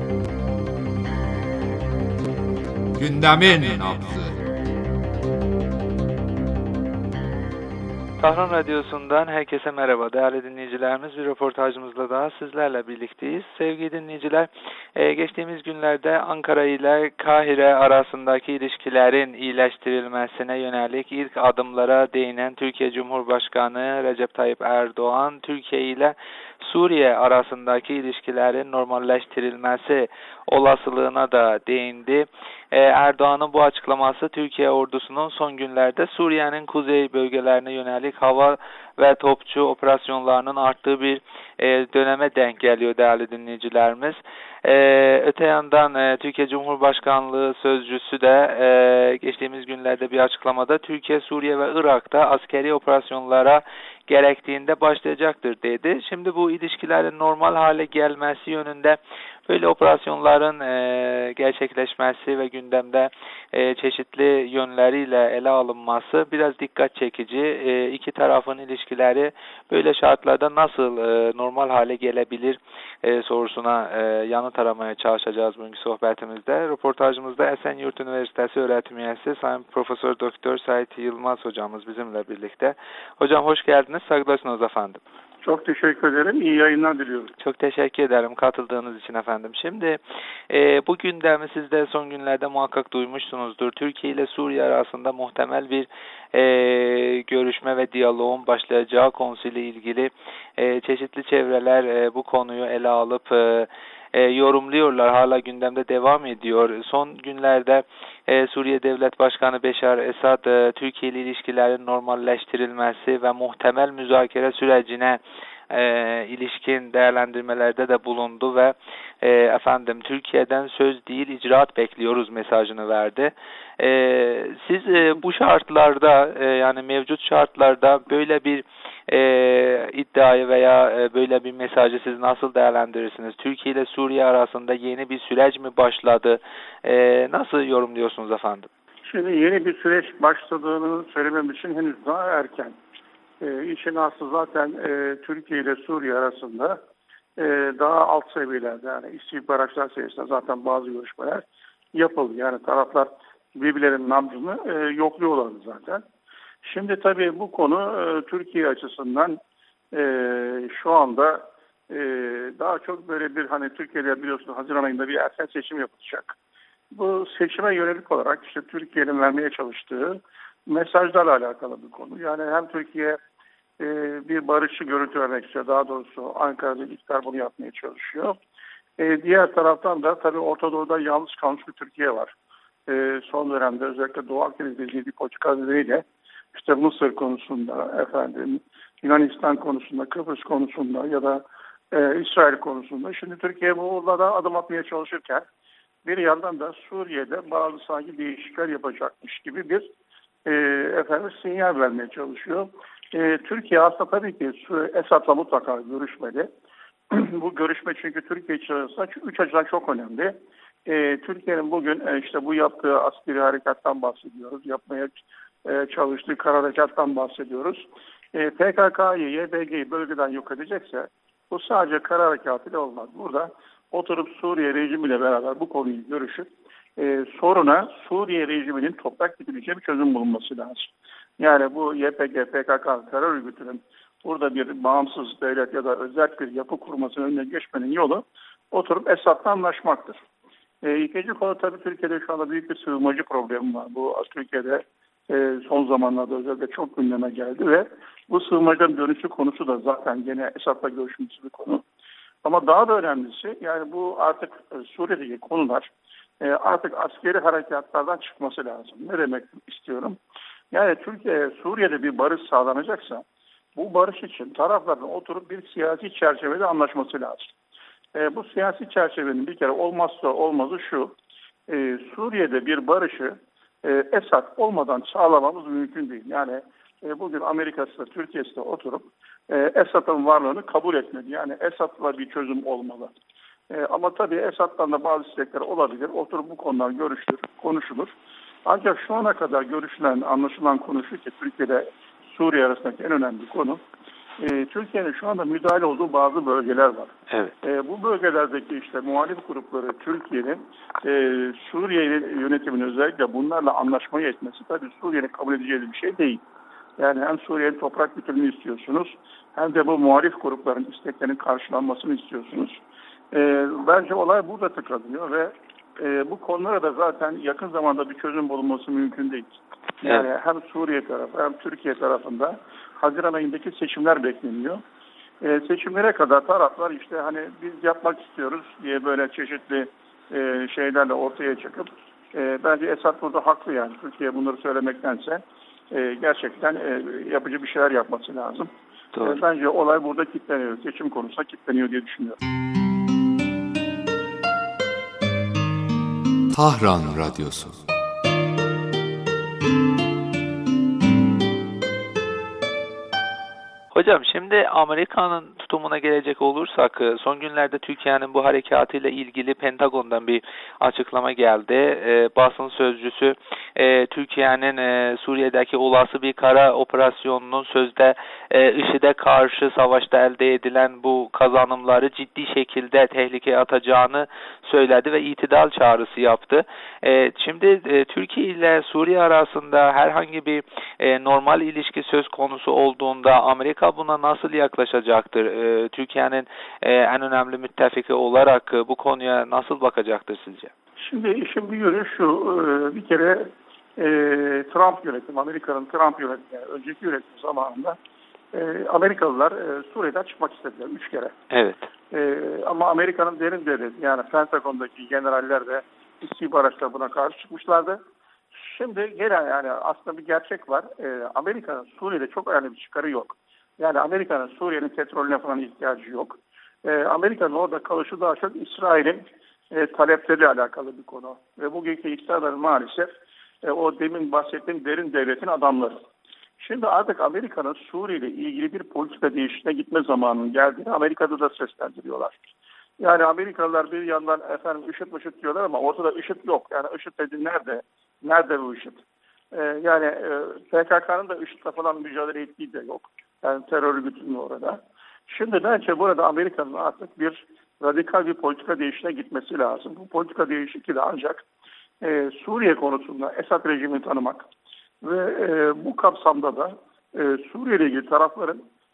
Gündemin nabzı. Tahran Radyosu'ndan herkese merhaba. Değerli dinleyicilerimiz, bir röportajımızla daha sizlerle birlikteyiz. Sevgili dinleyiciler, geçtiğimiz günlerde Ankara ile Kahire arasındaki ilişkilerin iyileştirilmesine yönelik ilk adımlara değinen Türkiye Cumhurbaşkanı Recep Tayyip Erdoğan, Türkiye ile Suriye arasındaki ilişkilerin normalleştirilmesi olasılığına da değindi. Erdoğan'ın bu açıklaması Türkiye ordusunun son günlerde Suriye'nin kuzey bölgelerine yönelik hava ve topçu operasyonlarının arttığı bir döneme denk geliyor değerli dinleyicilerimiz. Öte yandan Türkiye Cumhurbaşkanlığı sözcüsü de geçtiğimiz günlerde bir açıklamada Türkiye, Suriye ve Irak'ta askeri operasyonlara gerektiğinde başlayacaktır dedi. Şimdi bu ilişkilerin normal hale gelmesi yönünde böyle operasyonların gerçekleşmesi ve gündemde çeşitli yönleriyle ele alınması biraz dikkat çekici. İki tarafın ilişkileri böyle şartlarda nasıl normal hale gelebilir sorusuna yanıt aramaya çalışacağız bugünkü sohbetimizde. Röportajımızda Esenyurt Üniversitesi öğretim üyesi Sayın Profesör Doktor Sait Yılmaz hocamız bizimle birlikte. Hocam hoş geldiniz. Saygılar efendim. Çok teşekkür ederim. İyi yayınlar diliyorum. Çok teşekkür ederim katıldığınız için efendim. Şimdi bu gündemi siz de son günlerde muhakkak duymuşsunuzdur. Türkiye ile Suriye arasında muhtemel bir görüşme ve diyaloğun başlayacağı konusuyla ilgili çeşitli çevreler bu konuyu ele alıp yorumluyorlar. Hala gündemde devam ediyor. Son günlerde Suriye Devlet Başkanı Beşar Esad Türkiye ile ilişkilerin normalleştirilmesi ve muhtemel müzakere sürecine ilişkin değerlendirmelerde de bulundu ve Türkiye'den söz değil icraat bekliyoruz mesajını verdi. Siz bu şartlarda yani mevcut şartlarda böyle bir iddiayı veya böyle bir mesajı siz nasıl değerlendirirsiniz? Türkiye ile Suriye arasında yeni bir süreç mi başladı? Nasıl yorumluyorsunuz efendim? Şimdi yeni bir süreç başladığını söylemem için henüz daha erken. İşin aslı zaten Türkiye ile Suriye arasında daha alt seviyelerde yani istihbaratçılar seviyesinde zaten bazı görüşmeler yapıldı. Yani taraflar birbirlerinin nabzını yokluyorlardı zaten. Şimdi tabii bu konu Türkiye açısından şu anda daha çok böyle bir hani Türkiye'de biliyorsunuz Haziran ayında bir erken seçim yapılacak. Bu seçime yönelik olarak işte Türkiye'nin vermeye çalıştığı mesajlarla alakalı bir konu. Yani hem Türkiye bir barışçı görüntü vermek istiyor. Daha doğrusu Ankara'da iktidar bunu yapmaya çalışıyor. Diğer taraftan da tabii Orta Doğu'da yalnız kalmış bir Türkiye var. Son dönemde özellikle Doğu Akdeniz'de bir politika nedeniyle işte Mısır konusunda, Yunanistan konusunda, Kıbrıs konusunda ya da İsrail konusunda. Şimdi Türkiye bu da adım atmaya çalışırken bir yandan da Suriye'de bazı sanki değişiklikler yapacakmış gibi bir sinyal vermeye çalışıyor. Türkiye aslında tabii ki Esad'la mutlaka görüşmeli. Bu görüşme çünkü Türkiye için 3 açıdan çok önemli. Türkiye'nin bugün işte bu yaptığı askeri harekattan bahsediyoruz. Yapmaya çalıştığı kara harekattan bahsediyoruz. PKK'yı, YPG'yi bölgeden yok edecekse bu sadece kara harekatıyla olmaz. Burada oturup Suriye rejimiyle beraber bu konuyu görüşüp soruna Suriye rejiminin toprak gidilecek bir çözüm bulunması lazım. Yani bu YPG, PKK terör örgütünün burada bir bağımsız devlet ya da özel bir yapı kurmasının önüne geçmenin yolu oturup Esad'la anlaşmaktır. İkinci konu tabii Türkiye'de şu anda büyük bir sığınmacı problemi var. Bu Türkiye'de son zamanlarda özellikle çok gündeme geldi ve bu sığınmacıların dönüşü konusu da zaten gene Esad'la görüşmesi bir konu. Ama daha da önemlisi yani bu artık Suriye'deki konular artık askeri harekatlardan çıkması lazım. Ne demek istiyorum? Yani Türkiye, Suriye'de bir barış sağlanacaksa bu barış için tarafların oturup bir siyasi çerçevede anlaşması lazım. Bu siyasi çerçevenin bir kere olmazsa olmazı şu, Suriye'de bir barışı Esad olmadan sağlamamız mümkün değil. Yani bugün Amerika'sı da Türkiye'si de oturup Esad'ın varlığını kabul etmedi. Yani Esad'la bir çözüm olmalı. Ama tabii Esad'dan da bazı istekler olabilir. Oturup bu konular konuşulur. Ancak şu ana kadar görüşülen, anlaşılan konu şu ki Türkiye'de Suriye arasındaki en önemli konu Türkiye'nin şu anda müdahale olduğu bazı bölgeler var. Evet. Bu bölgelerdeki işte muhalif grupları Türkiye'nin Suriye yönetiminin özellikle bunlarla anlaşmayı etmesi tabii Suriye'nin kabul edeceği bir şey değil. Yani hem Suriye'nin toprak bütünlüğünü istiyorsunuz hem de bu muhalif grupların isteklerinin karşılanmasını istiyorsunuz. Bence olay burada tıkanıyor ve bu konulara da zaten yakın zamanda bir çözüm bulunması mümkün değil. Yani hem Suriye tarafı hem Türkiye tarafında Haziran ayındaki seçimler bekleniyor. Seçimlere kadar taraflar işte hani biz yapmak istiyoruz diye böyle çeşitli şeylerle ortaya çıkıp bence Esad burada haklı yani. Türkiye bunları söylemektense gerçekten yapıcı bir şeyler yapması lazım. Bence olay burada kilitleniyor. Seçim konusunda kilitleniyor diye düşünüyorum. Tahran Radyosu. Hocam şimdi Amerika'nın tutumuna gelecek olursak son günlerde Türkiye'nin bu harekatıyla ilgili Pentagon'dan bir açıklama geldi. Basın sözcüsü Türkiye'nin Suriye'deki olası bir kara operasyonunun sözde IŞİD'e karşı savaşta elde edilen bu kazanımları ciddi şekilde tehlikeye atacağını söyledi ve itidal çağrısı yaptı. Şimdi Türkiye ile Suriye arasında herhangi bir normal ilişki söz konusu olduğunda Amerika buna nasıl yaklaşacaktır? Türkiye'nin en önemli müttefiki olarak bu konuya nasıl bakacaktır sizce? Şimdi işin bir yönü şu, bir kere Trump yönetimi, Amerika'nın Trump yönetimi, yani önceki yönetim zamanında Amerikalılar Suriye'den çıkmak istediler 3 kere. Evet. Ama Amerika'nın derin devleti yani Pentagon'daki generaller de istihbaratçılar buna karşı çıkmışlardı. Şimdi gelen yani aslında bir gerçek var. Amerika'nın Suriye'de çok önemli bir çıkarı yok. Yani Amerika'nın Suriye'nin petrolüne falan ihtiyacı yok. Amerika'nın orada kalışı daha çok İsrail'in talepleriyle alakalı bir konu. Ve bugünkü iktidarların maalesef o demin bahsettiğim derin devletin adamları. Şimdi artık Amerika'nın Suriye ile ilgili bir politika değişikliğine gitme zamanının geldiğini Amerika'da da seslendiriyorlar. Yani Amerikalılar bir yandan IŞİD diyorlar ama ortada IŞİD yok. Yani IŞİD dedi nerede? Nerede bu IŞİD? Yani PKK'nın da IŞİD'le falan mücadele ettiği de yok. Yani terör örgütünün orada. Şimdi bence burada Amerika'nın artık bir radikal bir politika değişikliğine gitmesi lazım. Bu politika değişikliği de ancak Suriye konusunda Esad rejimini tanımak ve bu kapsamda da Suriye ile ilgili tarafların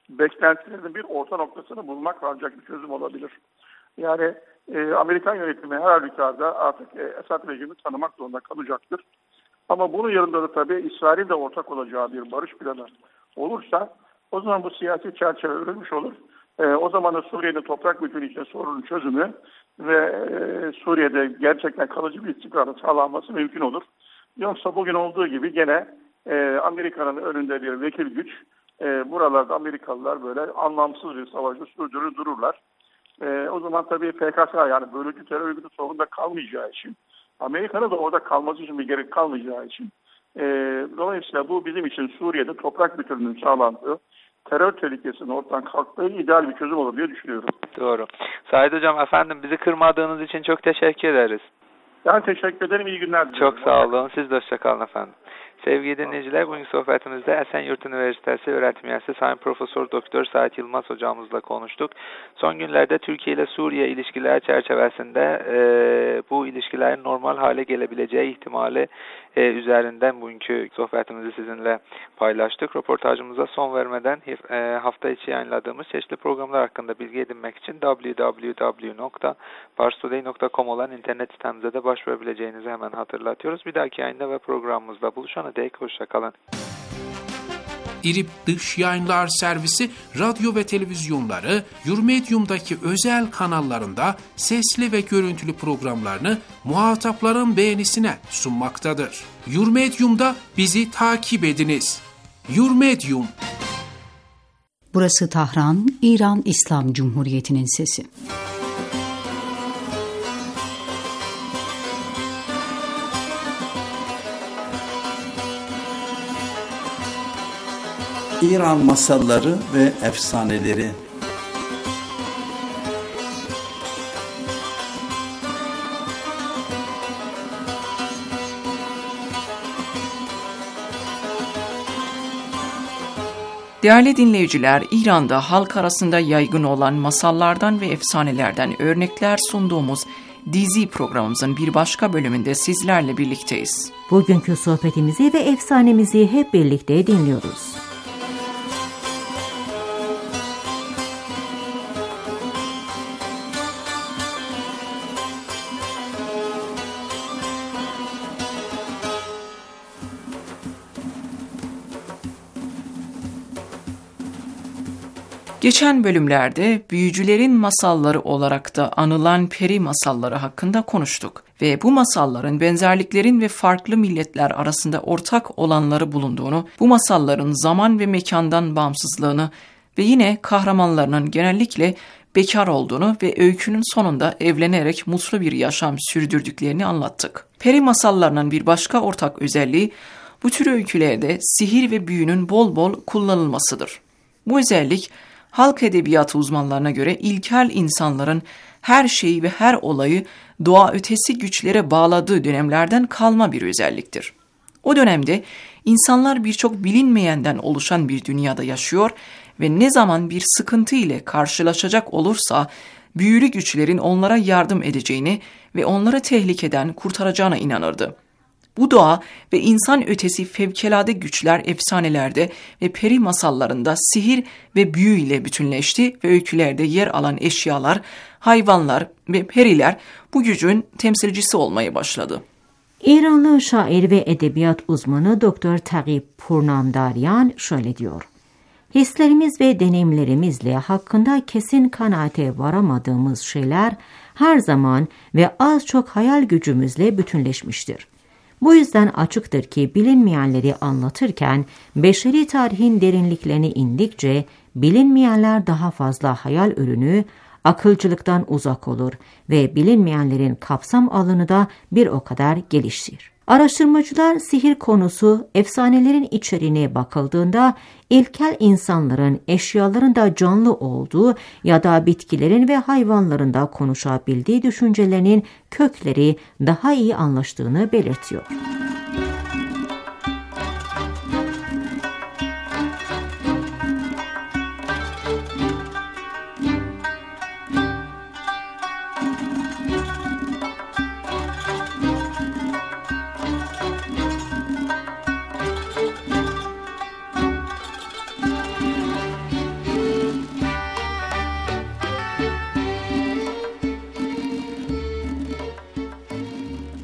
beklentilerinin bir orta noktasını bulmak ancak bir çözüm olabilir. Yani Amerikan yönetimi her halükarda artık Esad rejimi tanımak zorunda kalacaktır. Ama bunun yanında da tabii İsrail'in de ortak olacağı bir barış planı olursa o zaman bu siyasi çerçeve örülmüş olur. O zaman da Suriye'nin toprak bütünü için sorunun çözümü ve Suriye'de gerçekten kalıcı bir istikrarın sağlanması mümkün olur. Yoksa bugün olduğu gibi gene Amerika'nın önünde bir vekil güç, buralarda Amerikalılar böyle anlamsız bir savaşı sürdürür dururlar. O zaman tabii PKK yani bölücü terör örgütü sorununda kalmayacağı için, Amerika'nın da orada kalması için bir gerek kalmayacağı için, dolayısıyla bu bizim için Suriye'de toprak bütünlüğünün sağlandığı, terör tehlikesinin ortadan kalktığı ideal bir çözüm olur diye düşünüyorum. Doğru. Said Hocam, efendim bizi kırmadığınız için çok teşekkür ederiz. Ben teşekkür ederim. İyi günler diliyorum. Çok sağ olun. Siz de hoşça kalın efendim. Sevgili dinleyiciler, bugün sohbetimizde Esenyurt Üniversitesi öğretim üyesi Sayın Profesör Doktor Said Yılmaz hocamızla konuştuk. Son günlerde Türkiye ile Suriye ilişkiler çerçevesinde bu ilişkilerin normal hale gelebileceği ihtimali üzerinden bugünkü sohbetimizi sizinle paylaştık. Röportajımıza son vermeden hafta içi yayınladığımız çeşitli programlar hakkında bilgi edinmek için www.parstoday.com olan internet sitemize de başvurabileceğinizi hemen hatırlatıyoruz. Bir dahaki yayında ve programımızda buluşana dek hoşça kalın. İRİB Dış Yayınlar Servisi radyo ve televizyonları Yurmedium'daki özel kanallarında sesli ve görüntülü programlarını muhatapların beğenisine sunmaktadır. Yurmedium'da bizi takip ediniz. Yurmedium. Burası Tahran, İran İslam Cumhuriyeti'nin sesi. İran masalları ve efsaneleri. Değerli dinleyiciler, İran'da halk arasında yaygın olan masallardan ve efsanelerden örnekler sunduğumuz dizi programımızın bir başka bölümünde sizlerle birlikteyiz. Bugünkü sohbetimizi ve efsanemizi hep birlikte dinliyoruz. Geçen bölümlerde büyücülerin masalları olarak da anılan peri masalları hakkında konuştuk ve bu masalların benzerliklerin ve farklı milletler arasında ortak olanları bulunduğunu, bu masalların zaman ve mekandan bağımsızlığını ve yine kahramanlarının genellikle bekar olduğunu ve öykünün sonunda evlenerek mutlu bir yaşam sürdürdüklerini anlattık. Peri masallarının bir başka ortak özelliği bu tür öykülerde sihir ve büyünün bol bol kullanılmasıdır. Bu özellik halk edebiyatı uzmanlarına göre ilkel insanların her şeyi ve her olayı doğa ötesi güçlere bağladığı dönemlerden kalma bir özelliktir. O dönemde insanlar birçok bilinmeyenden oluşan bir dünyada yaşıyor ve ne zaman bir sıkıntı ile karşılaşacak olursa büyülü güçlerin onlara yardım edeceğini ve onları tehlikeden kurtaracağına inanırdı. Bu doğa ve insan ötesi fevkalade güçler efsanelerde ve peri masallarında sihir ve büyü ile bütünleşti ve öykülerde yer alan eşyalar, hayvanlar ve periler bu gücün temsilcisi olmaya başladı. İranlı şair ve edebiyat uzmanı Dr. Taqi Purnamdaryan şöyle diyor: Hislerimiz ve deneyimlerimizle hakkında kesin kanaate varamadığımız şeyler her zaman ve az çok hayal gücümüzle bütünleşmiştir. Bu yüzden açıktır ki bilinmeyenleri anlatırken beşeri tarihin derinliklerine indikçe bilinmeyenler daha fazla hayal ürünü, akılcılıktan uzak olur ve bilinmeyenlerin kapsam alanı da bir o kadar gelişir. Araştırmacılar sihir konusu efsanelerin içeriğine bakıldığında ilkel insanların eşyaların da canlı olduğu ya da bitkilerin ve hayvanların da konuşabildiği düşüncelerinin kökleri daha iyi anlaştığını belirtiyor.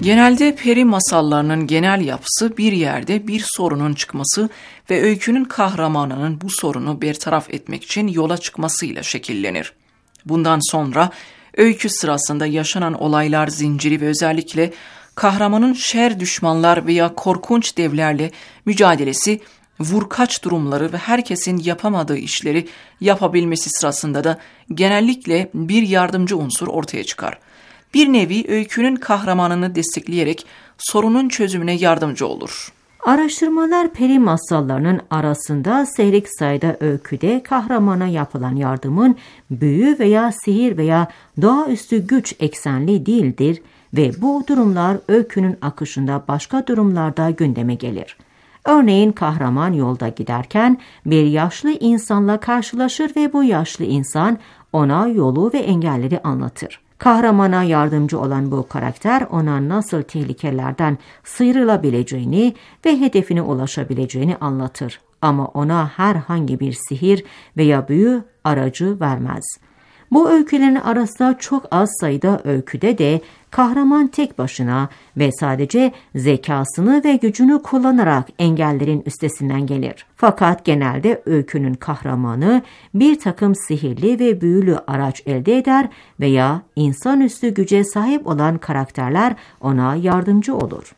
Genelde peri masallarının genel yapısı bir yerde bir sorunun çıkması ve öykünün kahramanının bu sorunu bertaraf etmek için yola çıkmasıyla şekillenir. Bundan sonra öykü sırasında yaşanan olaylar zinciri ve özellikle kahramanın şer düşmanlar veya korkunç devlerle mücadelesi, vurkaç durumları ve herkesin yapamadığı işleri yapabilmesi sırasında da genellikle bir yardımcı unsur ortaya çıkar. Bir nevi öykünün kahramanını destekleyerek sorunun çözümüne yardımcı olur. Araştırmalar peri masallarının arasında seyrek sayıda öyküde kahramana yapılan yardımın büyü veya sihir veya doğaüstü güç eksenli değildir ve bu durumlar öykünün akışında başka durumlarda gündeme gelir. Örneğin kahraman yolda giderken bir yaşlı insanla karşılaşır ve bu yaşlı insan ona yolu ve engelleri anlatır. Kahramana yardımcı olan bu karakter ona nasıl tehlikelerden sıyrılabileceğini ve hedefine ulaşabileceğini anlatır. Ama ona herhangi bir sihir veya büyü aracı vermez. Bu öykülerin arasında çok az sayıda öyküde de kahraman tek başına ve sadece zekasını ve gücünü kullanarak engellerin üstesinden gelir. Fakat genelde öykünün kahramanı bir takım sihirli ve büyülü araç elde eder veya insanüstü güce sahip olan karakterler ona yardımcı olur.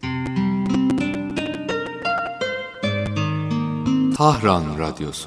Tahran Radyosu.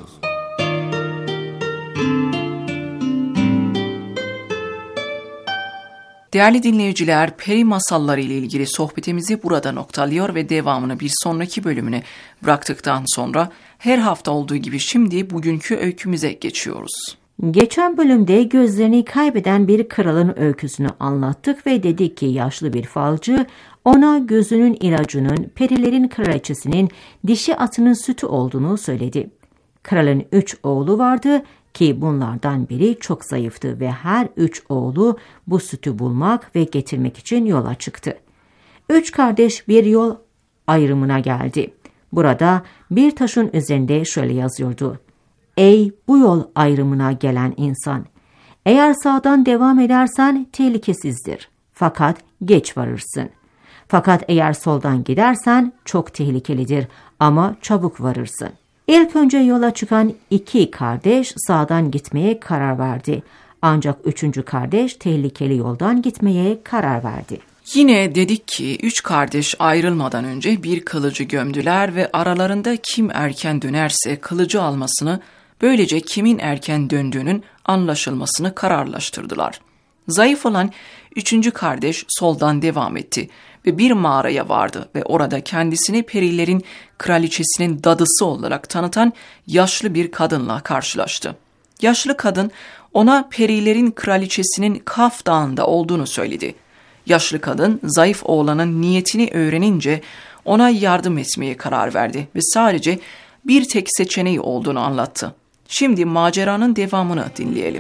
Değerli dinleyiciler, peri masalları ile ilgili sohbetimizi burada noktalıyor ve devamını bir sonraki bölümüne bıraktıktan sonra her hafta olduğu gibi şimdi bugünkü öykümüze geçiyoruz. Geçen bölümde gözlerini kaybeden bir kralın öyküsünü anlattık ve dedik ki yaşlı bir falcı ona gözünün ilacının perilerin kraliçesinin dişi atının sütü olduğunu söyledi. Kralın 3 oğlu vardı ki bunlardan biri çok zayıftı ve her 3 oğlu bu sütü bulmak ve getirmek için yola çıktı. 3 kardeş bir yol ayrımına geldi. Burada bir taşın üzerinde şöyle yazıyordu: Ey bu yol ayrımına gelen insan! Eğer sağdan devam edersen tehlikesizdir. Fakat geç varırsın. Fakat eğer soldan gidersen çok tehlikelidir ama çabuk varırsın. İlk önce yola çıkan 2 kardeş sağdan gitmeye karar verdi. Ancak 3. kardeş tehlikeli yoldan gitmeye karar verdi. Yine dedik ki 3 kardeş ayrılmadan önce bir kılıcı gömdüler ve aralarında kim erken dönerse kılıcı almasını, böylece kimin erken döndüğünün anlaşılmasını kararlaştırdılar. Zayıf olan 3. kardeş soldan devam etti ve bir mağaraya vardı ve orada kendisini perilerin kraliçesinin dadısı olarak tanıtan yaşlı bir kadınla karşılaştı. Yaşlı kadın ona perilerin kraliçesinin Kaf Dağı'nda olduğunu söyledi. Yaşlı kadın zayıf oğlanın niyetini öğrenince ona yardım etmeye karar verdi ve sadece bir tek seçeneği olduğunu anlattı. Şimdi maceranın devamını dinleyelim.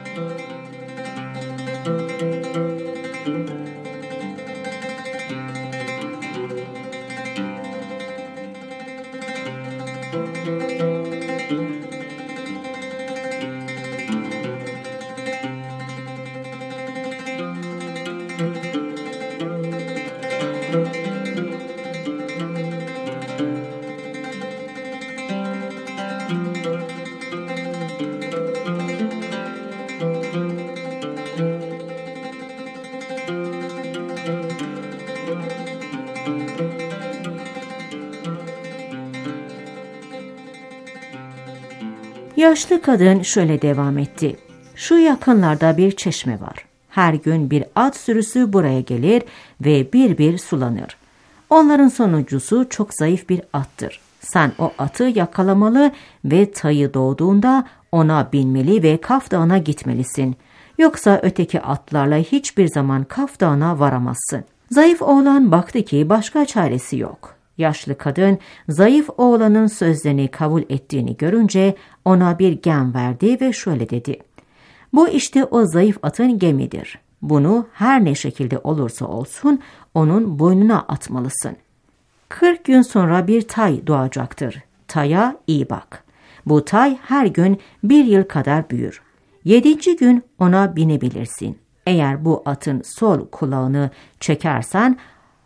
Yaşlı kadın şöyle devam etti. Şu yakınlarda bir çeşme var. Her gün bir at sürüsü buraya gelir ve bir sulanır. Onların sonuncusu çok zayıf bir attır. Sen o atı yakalamalı ve tayı doğduğunda ona binmeli ve Kaf Dağı'na gitmelisin. Yoksa öteki atlarla hiçbir zaman Kaf Dağı'na varamazsın. Zayıf oğlan baktı ki başka çaresi yok. Yaşlı kadın zayıf oğlanın sözlerini kabul ettiğini görünce ona bir gem verdi ve şöyle dedi: Bu işte o zayıf atın gemidir. Bunu her ne şekilde olursa olsun onun boynuna atmalısın. 40 gün sonra bir tay doğacaktır. Taya iyi bak. Bu tay her gün 1 yıl kadar büyür. 7. gün ona binebilirsin. Eğer bu atın sol kulağını çekersen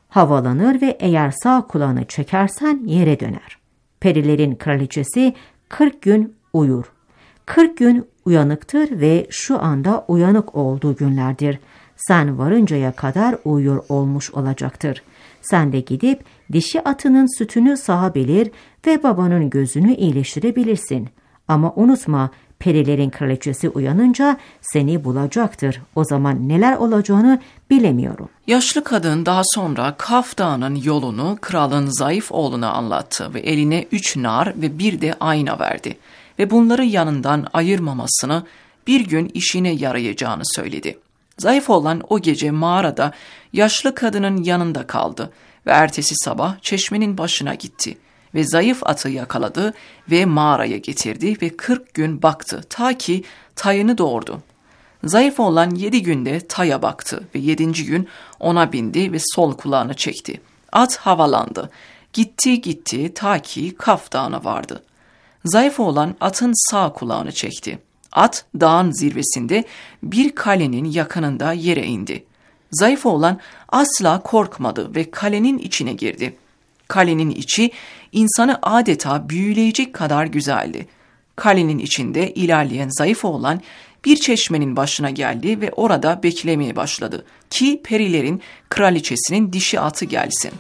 Havalanır ve eğer sağ kulağını çekersen yere döner. Perilerin kraliçesi 40 gün uyur. 40 gün uyanıktır ve şu anda uyanık olduğu günlerdir. Sen varıncaya kadar uyuyor olmuş olacaktır. Sen de gidip dişi atının sütünü sağabilir ve babanın gözünü iyileştirebilirsin. Ama unutma, perilerin kraliçesi uyanınca seni bulacaktır. O zaman neler olacağını bilemiyorum. Yaşlı kadın daha sonra Kaf Dağı'nın yolunu kralın zayıf oğluna anlattı ve eline 3 nar ve bir de ayna verdi. Ve bunları yanından ayırmamasını, bir gün işine yarayacağını söyledi. Zayıf oğlan o gece mağarada yaşlı kadının yanında kaldı ve ertesi sabah çeşmenin başına gitti. Ve zayıf atı yakaladı ve mağaraya getirdi ve 40 gün baktı ta ki tayını doğurdu. Zayıf oğlan 7 günde taya baktı ve 7. gün ona bindi ve sol kulağını çekti. At havalandı. Gitti ta ki Kaf Dağı'na vardı. Zayıf oğlan atın sağ kulağını çekti. At dağın zirvesinde bir kalenin yakınında yere indi. Zayıf oğlan asla korkmadı ve kalenin içine girdi. Kalenin içi insanı adeta büyüleyecek kadar güzeldi. Kalenin içinde ilerleyen zayıf oğlan bir çeşmenin başına geldi ve orada beklemeye başladı ki perilerin kraliçesinin dişi atı gelsin.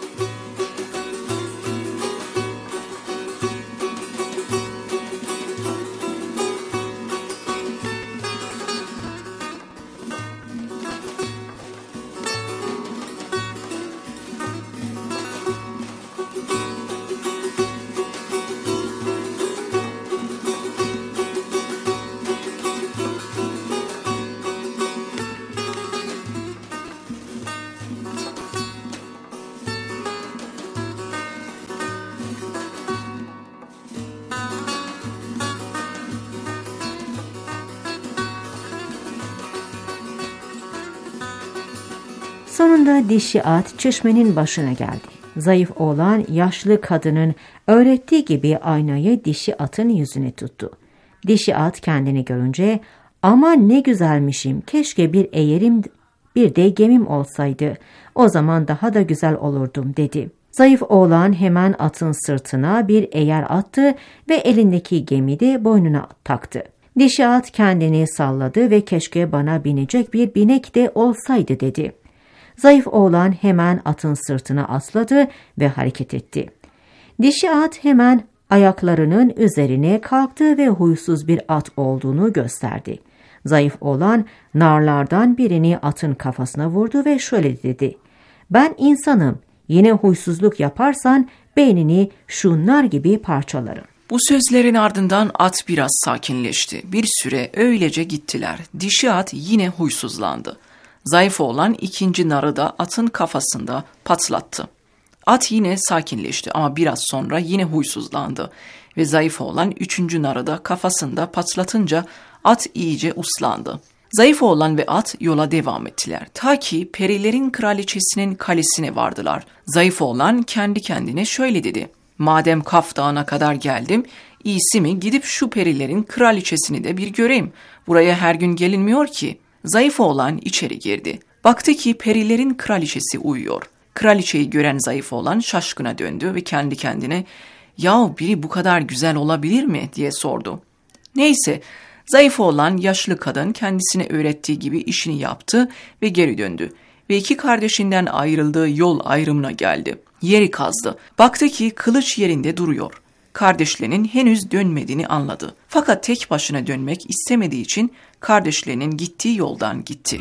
Sonunda dişi at çeşmenin başına geldi. Zayıf oğlan yaşlı kadının öğrettiği gibi aynayı dişi atın yüzüne tuttu. Dişi at kendini görünce "Aman ne güzelmişim, keşke bir eğerim bir de gemim olsaydı, o zaman daha da güzel olurdum" dedi. Zayıf oğlan hemen atın sırtına bir eğer attı ve elindeki gemi de boynuna taktı. Dişi at kendini salladı ve "Keşke bana binecek bir binek de olsaydı" dedi. Zayıf oğlan hemen atın sırtına atladı ve hareket etti. Dişi at hemen ayaklarının üzerine kalktı ve huysuz bir at olduğunu gösterdi. Zayıf oğlan narlardan birini atın kafasına vurdu ve şöyle dedi: "Ben insanım, yine huysuzluk yaparsan beynini şu nar gibi parçalarım." Bu sözlerin ardından at biraz sakinleşti. Bir süre öylece gittiler. Dişi at yine huysuzlandı. Zayıf oğlan ikinci narı da atın kafasında patlattı. At yine sakinleşti ama biraz sonra yine huysuzlandı ve zayıf oğlan üçüncü narı da kafasında patlatınca at iyice uslandı. Zayıf oğlan ve at yola devam ettiler. Ta ki perilerin kraliçesinin kalesine vardılar. Zayıf oğlan kendi kendine şöyle dedi: "Madem Kaf Dağı'na kadar geldim, iyisi mi gidip şu perilerin kraliçesini de bir göreyim. Buraya her gün gelinmiyor ki." Zayıf oğlan içeri girdi. Baktı ki perilerin kraliçesi uyuyor. Kraliçeyi gören zayıf oğlan şaşkına döndü ve kendi kendine "Yahu biri bu kadar güzel olabilir mi?" diye sordu. Neyse, zayıf oğlan yaşlı kadın kendisine öğrettiği gibi işini yaptı ve geri döndü. Ve iki kardeşinden ayrıldığı yol ayrımına geldi. Yeri kazdı. Baktı ki kılıç yerinde duruyor. Kardeşlerinin henüz dönmediğini anladı. Fakat tek başına dönmek istemediği için kardeşlerinin gittiği yoldan gitti.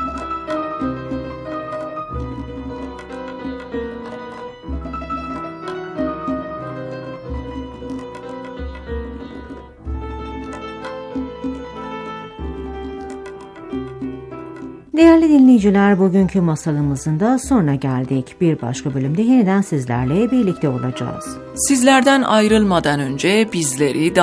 Değerli dinleyiciler, bugünkü masalımızın da sonuna geldik. Bir başka bölümde yeniden sizlerle birlikte olacağız. Sizlerden ayrılmadan önce bizleri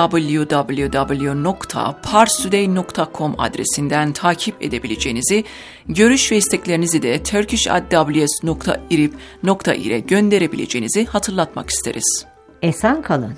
www.parstoday.com adresinden takip edebileceğinizi, görüş ve isteklerinizi de turkish@ws.irib.ir'e gönderebileceğinizi hatırlatmak isteriz. Esen kalın.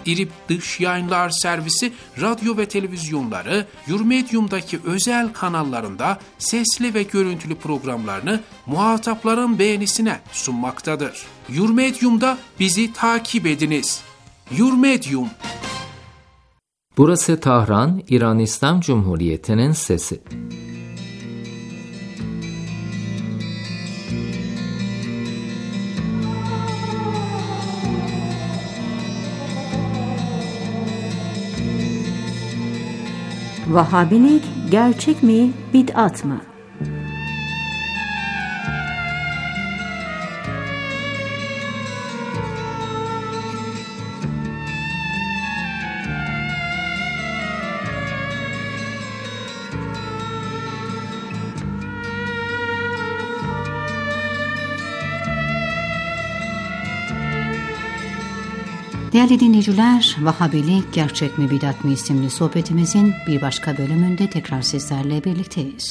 İrib Dış Yayınlar Servisi radyo ve televizyonları Yurmedyum'daki özel kanallarında sesli ve görüntülü programlarını muhatapların beğenisine sunmaktadır. Yurmedyum'da bizi takip ediniz. Yurmedyum. Burası Tahran, İran İslam Cumhuriyeti'nin sesi. Vahabilik gerçek mi, bid'at mı? Değerli dinleyiciler, Vahabilik gerçek mi bidat mı isimli sohbetimizin bir başka bölümünde tekrar sizlerle birlikteyiz.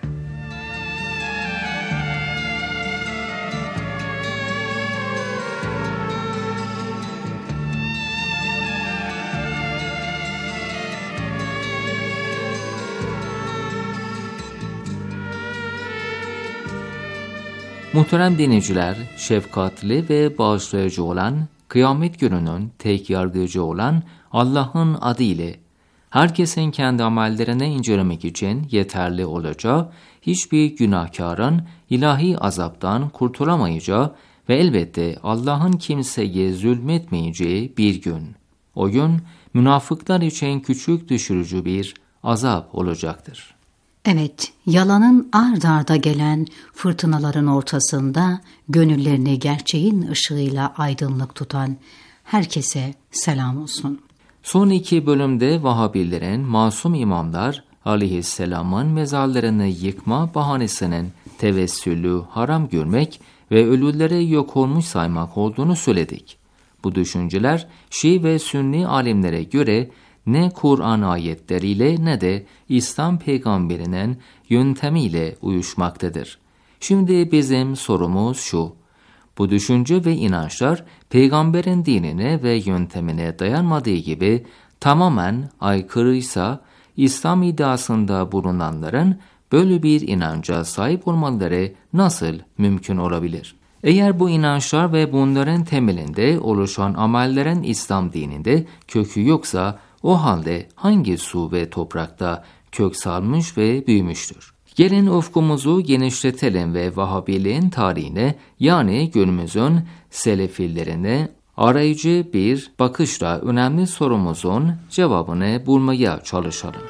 Muhterem dinleyiciler, şefkatli ve bağışlayıcı olan, kıyamet gününün tek yargıcı olan Allah'ın adıyla herkesin kendi amellerini incelemek için yeterli olacağı, hiçbir günahkarın ilahi azaptan kurtulamayacağı ve elbette Allah'ın kimseye zulmetmeyeceği bir gün. O gün münafıklar için küçük düşürücü bir azap olacaktır. Evet, yalanın ard arda gelen fırtınaların ortasında gönüllerini gerçeğin ışığıyla aydınlık tutan herkese selam olsun. Son 2 bölümde Vahabilerin masum imamlar aleyhisselamın mezarlarını yıkma bahanesinin tevessülü haram görmek ve ölüleri yok olmuş saymak olduğunu söyledik. Bu düşünceler Şii ve Sünni alimlere göre ne Kur'an ayetleriyle ne de İslam peygamberinin yöntemiyle uyuşmaktadır. Şimdi bizim sorumuz şu: bu düşünce ve inançlar peygamberin dinine ve yöntemine dayanmadığı gibi tamamen aykırıysa, İslam iddiasında bulunanların böyle bir inanca sahip olmaları nasıl mümkün olabilir? Eğer bu inançlar ve bunların temelinde oluşan amellerin İslam dininde kökü yoksa, o halde hangi su ve toprakta kök salmış ve büyümüştür? Gelin ufkumuzu genişletelim ve Vahabiliğin tarihine, yani günümüzün Selefilerine arayıcı bir bakışla önemli sorumuzun cevabını bulmaya çalışalım.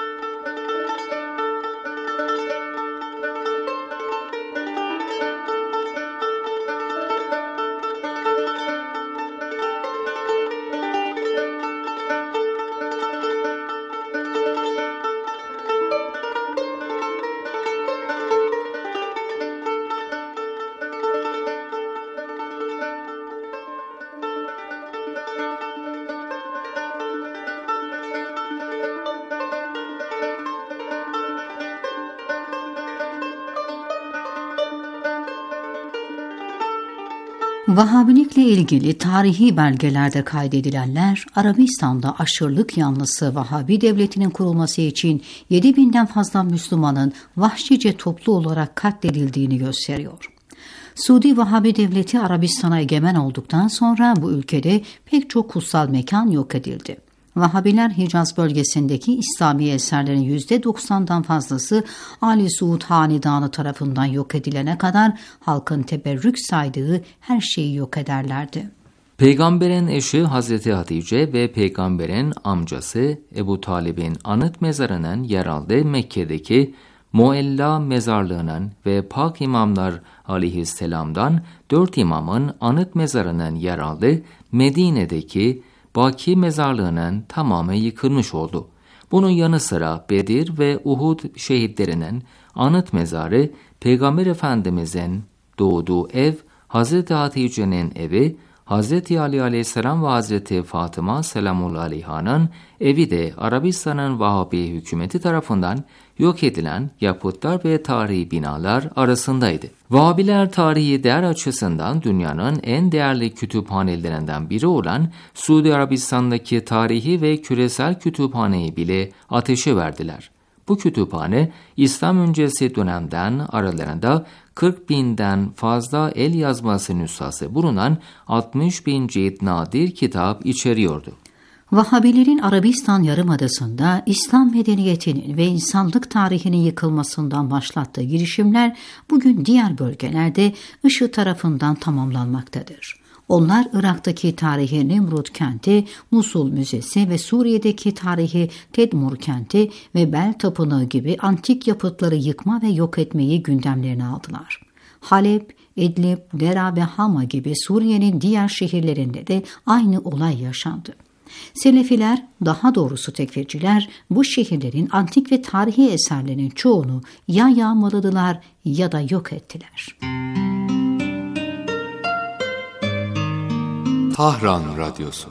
Vahabilikle ilgili tarihi belgelerde kaydedilenler, Arabistan'da aşırılık yanlısı Vahabi devletinin kurulması için 7.000'den fazla Müslümanın vahşice toplu olarak katledildiğini gösteriyor. Suudi Vahabi devleti Arabistan'a egemen olduktan sonra bu ülkede pek çok kutsal mekan yok edildi. Vahabiler Hicaz bölgesindeki İslami eserlerin %90'dan fazlası Ali Suud Hanedanı tarafından yok edilene kadar halkın teberrük saydığı her şeyi yok ederlerdi. Peygamberin eşi Hazreti Hatice ve peygamberin amcası Ebu Talib'in anıt mezarının yer aldığı Mekke'deki Muella mezarlığının ve Pak İmamlar aleyhisselamdan 4 imamın anıt mezarının yer aldığı Medine'deki Baki mezarlığının tamamı yıkılmış oldu. Bunun yanı sıra Bedir ve Uhud şehitlerinin anıt mezarı, Peygamber Efendimizin doğduğu ev, Hazreti Hatice'nin evi, Hz. Ali aleyhisselam ve Hz. Fatıma selamullah aleyhanın evi de Arabistan'ın Vahabi hükümeti tarafından yok edilen yapıtlar ve tarihi binalar arasındaydı. Vahabiler tarihi değer açısından dünyanın en değerli kütüphanelerinden biri olan Suudi Arabistan'daki tarihi ve küresel kütüphaneyi bile ateşe verdiler. Bu kütüphane İslam öncesi dönemden aralarında 40.000'den fazla el yazması nüshası bulunan 60.000 cilt nadir kitap içeriyordu. Vahabilerin Arabistan Yarımadası'nda İslam medeniyetinin ve insanlık tarihinin yıkılmasından başlattığı girişimler bugün diğer bölgelerde IŞİD tarafından tamamlanmaktadır. Onlar Irak'taki tarihi Nimrut kenti, Musul Müzesi ve Suriye'deki tarihi Tedmur kenti ve Bel Tapınağı gibi antik yapıtları yıkma ve yok etmeyi gündemlerine aldılar. Halep, İdlib, Dera ve Hama gibi Suriye'nin diğer şehirlerinde de aynı olay yaşandı. Selefiler, daha doğrusu tekfirciler, bu şehirlerin antik ve tarihi eserlerinin çoğunu ya yağmaladılar ya da yok ettiler. Tahran Radyosu.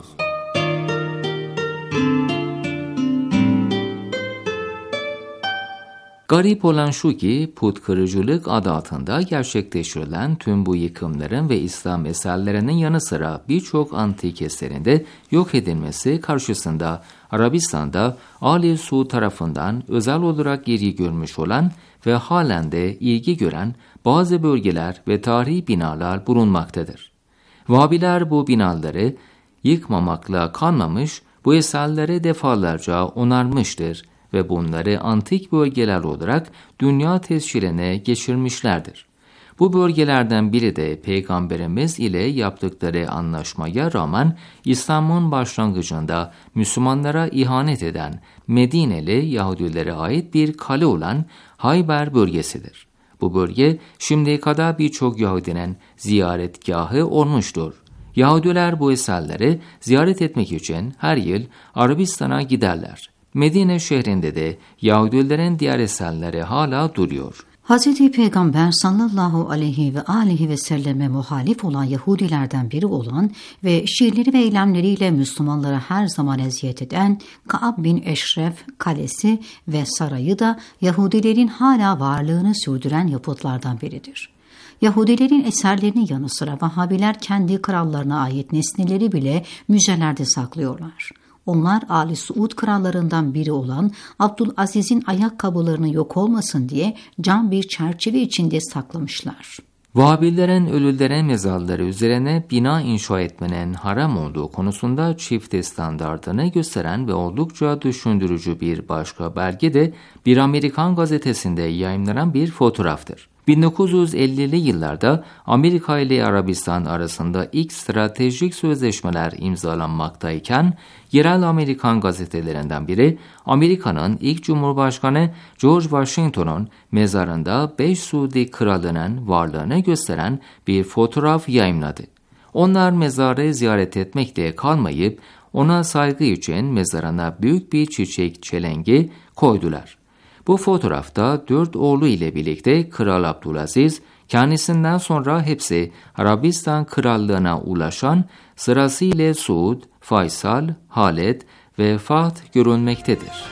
Garip olan şu ki putkırıcılık adı altında gerçekleştirilen tüm bu yıkımların ve İslam eserlerinin yanı sıra birçok antik eserin de yok edilmesi karşısında Arabistan'da Ali Suud tarafından özel olarak ilgi görmüş olan ve halen de ilgi gören bazı bölgeler ve tarihi binalar bulunmaktadır. Vahabiler bu binaları yıkmamakla kalmamış, bu eserleri defalarca onarmıştır ve bunları antik bölgeler olarak dünya tescilline geçirmişlerdir. Bu bölgelerden biri de Peygamberimiz ile yaptıkları anlaşmaya rağmen İslam'ın başlangıcında Müslümanlara ihanet eden Medineli Yahudilere ait bir kale olan Hayber bölgesidir. Bu bölge şimdiye kadar birçok Yahudinin ziyaretgahı olmuştur. Yahudiler bu eserleri ziyaret etmek için her yıl Arabistan'a giderler. Medine şehrinde de Yahudilerin diğer eserleri hala duruyor. Hz. Peygamber sallallahu aleyhi ve aleyhi ve selleme muhalif olan Yahudilerden biri olan ve şiirleri ve eylemleriyle Müslümanlara her zaman eziyet eden Ka'b bin Eşref kalesi ve sarayı da Yahudilerin hala varlığını sürdüren yapıtlardan biridir. Yahudilerin eserlerinin yanı sıra Vahabiler kendi krallarına ait nesneleri bile müzelerde saklıyorlar. Onlar Ali Suud krallarından biri olan Abdülaziz'in ayakkabılarını yok olmasın diye cam bir çerçeve içinde saklamışlar. Vahabilerin ölülerin mezarları üzerine bina inşa etmenin haram olduğu konusunda çift standartını gösteren ve oldukça düşündürücü bir başka belge de bir Amerikan gazetesinde yayımlanan bir fotoğraftır. 1950'li yıllarda Amerika ile Arabistan arasında ilk stratejik sözleşmeler imzalanmaktayken yerel Amerikan gazetelerinden biri Amerika'nın ilk Cumhurbaşkanı George Washington'un mezarında 5 Suudi kralının varlığını gösteren bir fotoğraf yayımladı. Onlar mezarı ziyaret etmekle kalmayıp ona saygı için mezarına büyük bir çiçek çelengi koydular. Bu fotoğrafta 4 oğlu ile birlikte Kral Abdülaziz, kendisinden sonra hepsi Arabistan krallığına ulaşan sırasıyla Suud, Faysal, Haled ve Fahd görülmektedir.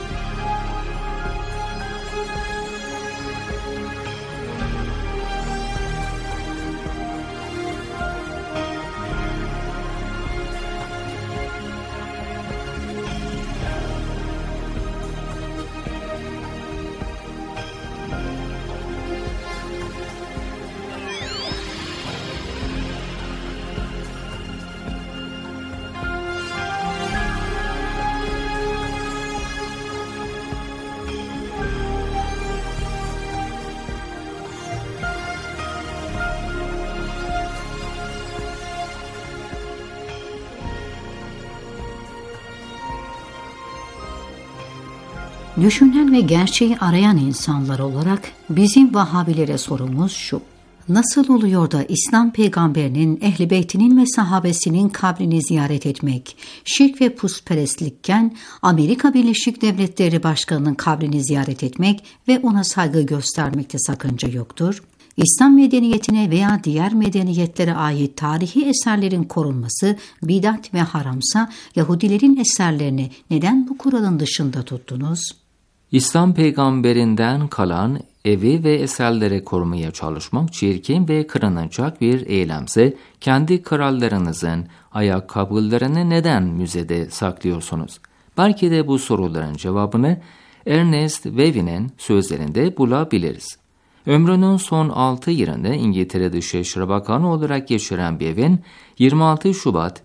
Düşünen ve gerçeği arayan insanlar olarak bizim Vahabilere sorumuz şu: nasıl oluyor da İslam peygamberinin, Ehl-i Beytinin ve sahabesinin kabrini ziyaret etmek şirk ve putperestlikken, Amerika Birleşik Devletleri Başkanı'nın kabrini ziyaret etmek ve ona saygı göstermekte sakınca yoktur? İslam medeniyetine veya diğer medeniyetlere ait tarihi eserlerin korunması bidat ve haramsa Yahudilerin eserlerini neden bu kuralın dışında tuttunuz? İslam peygamberinden kalan evi ve eserleri korumaya çalışmak çirkin ve kırılacak bir eylemse kendi krallarınızın ayakkabılarını neden müzede saklıyorsunuz? Belki de bu soruların cevabını Ernest Bevey'nin sözlerinde bulabiliriz. Ömrünün son 6 yılını İngiltere Dışişleri Bakanı olarak geçiren Bevey, 26 Şubat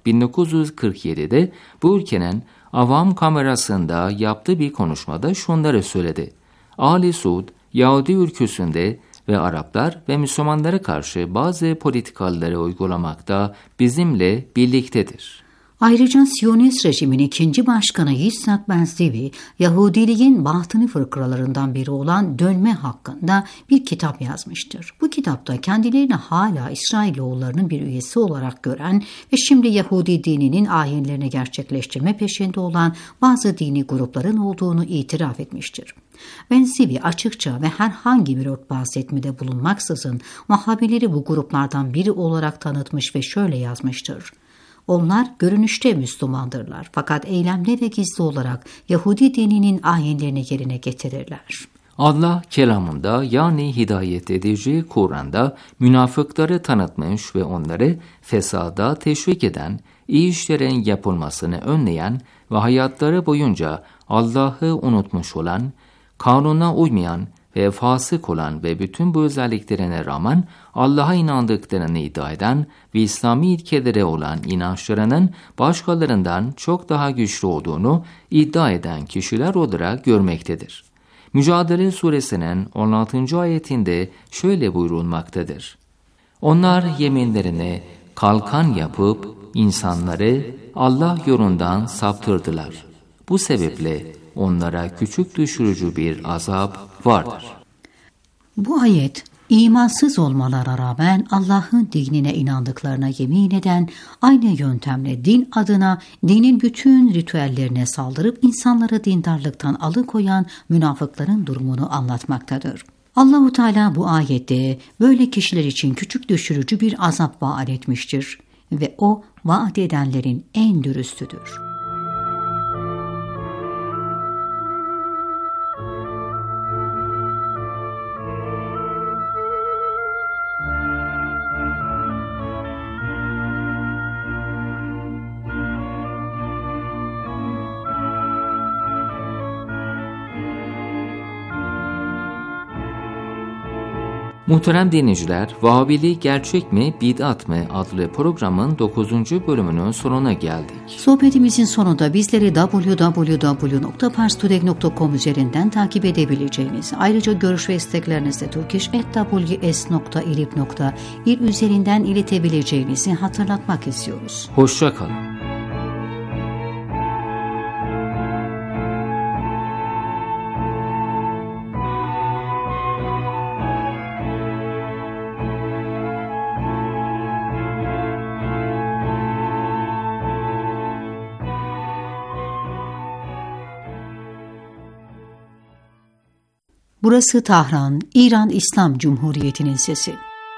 1947'de bu ülkenin avam kamerasında yaptığı bir konuşmada şunları söyledi. Ali Suud, Yahudi ülkesinde ve Araplar ve Müslümanlara karşı bazı politikaları uygulamakta bizimle birliktedir. Ayrıca Siyonist rejimin ikinci başkanı Yitzhak Ben-Zvi, Yahudiliğin batıni fırkalarından biri olan Dönme hakkında bir kitap yazmıştır. Bu kitapta kendilerini hala İsrailoğullarının bir üyesi olarak gören ve şimdi Yahudi dininin ayinlerini gerçekleştirme peşinde olan bazı dini grupların olduğunu itiraf etmiştir. Ben-Zvi açıkça ve herhangi bir örtbas etmede bulunmaksızın Vahhabileri bu gruplardan biri olarak tanıtmış ve şöyle yazmıştır. Onlar görünüşte Müslümandırlar fakat eylemli ve gizli olarak Yahudi dininin ayinlerini yerine getirirler. Allah kelamında yani hidayet edici Kur'an'da münafıkları tanıtmış ve onları fesada teşvik eden, iyi işlerin yapılmasını önleyen ve hayatları boyunca Allah'ı unutmuş olan, kanuna uymayan ve fasık olan ve bütün bu özelliklerine rağmen Allah'a inandıklarını iddia eden ve İslami ilkelere olan inançlarının başkalarından çok daha güçlü olduğunu iddia eden kişiler olarak görmektedir. Mücadele Suresinin 16. ayetinde şöyle buyurulmaktadır. Onlar yeminlerini kalkan yapıp insanları Allah yolundan saptırdılar. Bu sebeple onlara küçük düşürücü bir azap vardır. Bu ayet, imansız olmalara rağmen Allah'ın dinine inandıklarına yemin eden, aynı yöntemle din adına dinin bütün ritüellerine saldırıp insanları dindarlıktan alıkoyan münafıkların durumunu anlatmaktadır. Allah-u Teala bu ayette böyle kişiler için küçük düşürücü bir azap vaat etmiştir ve o vaat edenlerin en dürüstüdür. Muhterem dinleyiciler, Vahabilik Gerçek mi, Bid'at mı adlı programın 9. bölümünün sonuna geldik. Sohbetimizin sonunda bizleri www.parstoday.com üzerinden takip edebileceğiniz, ayrıca görüş ve isteklerinizi turkish@ws.ilip.il üzerinden iletebileceğinizi hatırlatmak istiyoruz. Hoşça kalın. Burası Tahran, İran İslam Cumhuriyeti'nin sesi.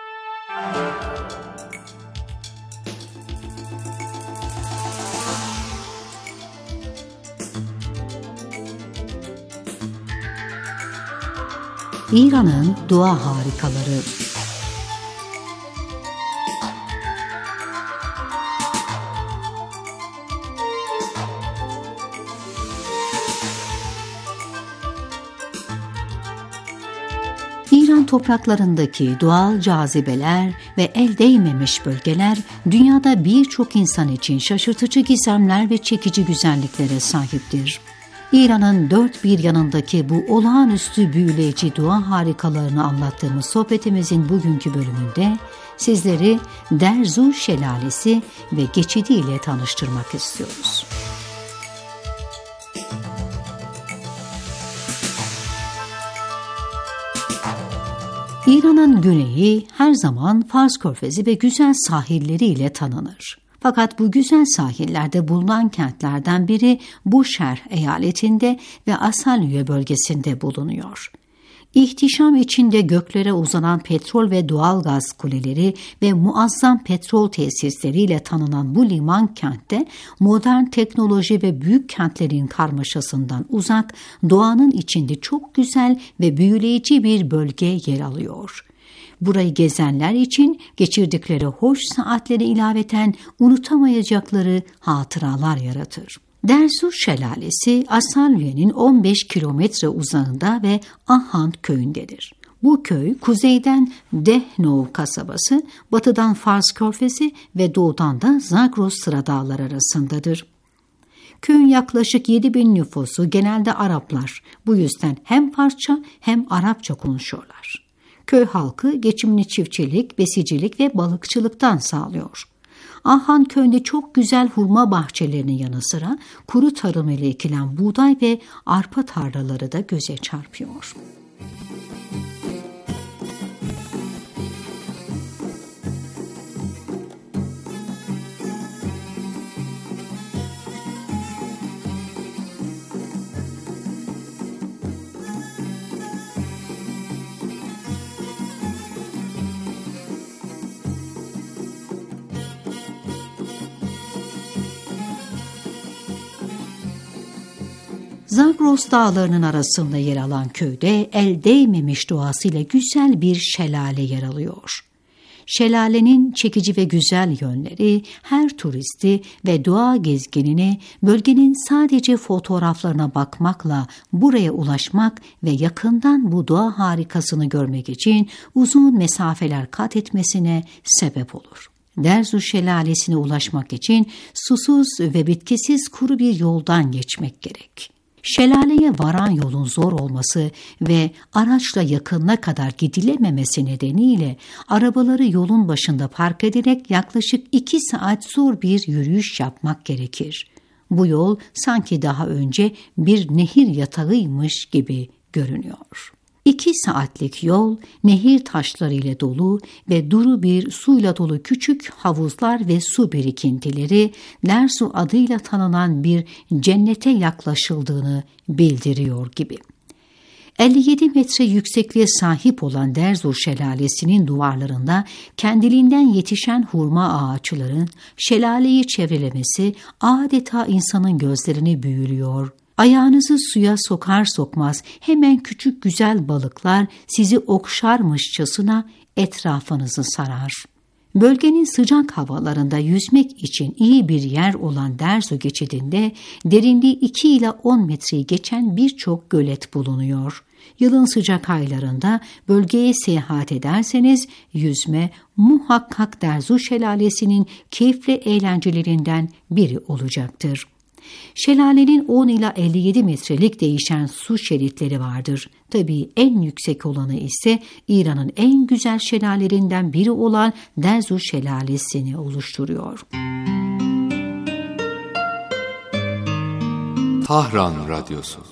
İran'ın dua harikaları. İran topraklarındaki doğal cazibeler ve el değmemiş bölgeler dünyada birçok insan için şaşırtıcı gizemler ve çekici güzelliklere sahiptir. İran'ın dört bir yanındaki bu olağanüstü büyüleyici doğa harikalarını anlattığımız sohbetimizin bugünkü bölümünde sizleri Derzu Şelalesi ve geçidiyle tanıştırmak istiyoruz. İran'ın güneyi her zaman Fars Körfezi ve güzel sahilleriyle tanınır. Fakat bu güzel sahillerde bulunan kentlerden biri Buşehir eyaletinde ve Asalüye bölgesinde bulunuyor. İhtişam içinde göklere uzanan petrol ve doğalgaz kuleleri ve muazzam petrol tesisleriyle tanınan bu liman kentte modern teknoloji ve büyük kentlerin karmaşasından uzak, doğanın içinde çok güzel ve büyüleyici bir bölge yer alıyor. Burayı gezenler için geçirdikleri hoş saatleri ilaveten unutamayacakları hatıralar yaratır. Derzur Şelalesi, Asalye'nin 15 kilometre uzağında ve Ahant köyündedir. Bu köy, kuzeyden Dehnov kasabası, batıdan Fars Körfezi ve doğudan da Zagros Sıra Dağları arasındadır. Köyün yaklaşık 7.000 nüfusu genelde Araplar. Bu yüzden hem Farsça hem Arapça konuşuyorlar. Köy halkı geçimini çiftçilik, besicilik ve balıkçılıktan sağlıyor. Ahan köyünde çok güzel hurma bahçelerinin yanı sıra kuru tarım ile ekilen buğday ve arpa tarlaları da göze çarpıyor. Zagros dağlarının arasında yer alan köyde el değmemiş doğasıyla güzel bir şelale yer alıyor. Şelalenin çekici ve güzel yönleri her turisti ve doğa gezginini bölgenin sadece fotoğraflarına bakmakla buraya ulaşmak ve yakından bu doğa harikasını görmek için uzun mesafeler kat etmesine sebep olur. Derzu Şelalesi'ne ulaşmak için susuz ve bitkisiz kuru bir yoldan geçmek gerek. Şelaleye varan yolun zor olması ve araçla yakınına kadar gidilememesi nedeniyle arabaları yolun başında park ederek yaklaşık 2 saat zor bir yürüyüş yapmak gerekir. Bu yol sanki daha önce bir nehir yatağıymış gibi görünüyor. 2 saatlik yol nehir taşlarıyla dolu ve duru bir suyla dolu küçük havuzlar ve su birikintileri Derzu adıyla tanınan bir cennete yaklaşıldığını bildiriyor gibi. 57 metre yüksekliğe sahip olan Derzu Şelalesi'nin duvarlarında kendiliğinden yetişen hurma ağaçların şelaleyi çevrelemesi adeta insanın gözlerini büyülüyor. Ayağınızı suya sokar sokmaz hemen küçük güzel balıklar sizi okşarmışçasına etrafınızı sarar. Bölgenin sıcak havalarında yüzmek için iyi bir yer olan Derzu geçidinde derinliği 2 ila 10 metreyi geçen birçok gölet bulunuyor. Yılın sıcak aylarında bölgeye seyahat ederseniz yüzme muhakkak Derzu Şelalesi'nin keyifli eğlencelerinden biri olacaktır. Şelalenin 10 ila 57 metrelik değişen su şeritleri vardır. Tabii en yüksek olanı ise İran'ın en güzel şelalelerinden biri olan Derzu Şelalesi'ni oluşturuyor. Tahran Radyosu.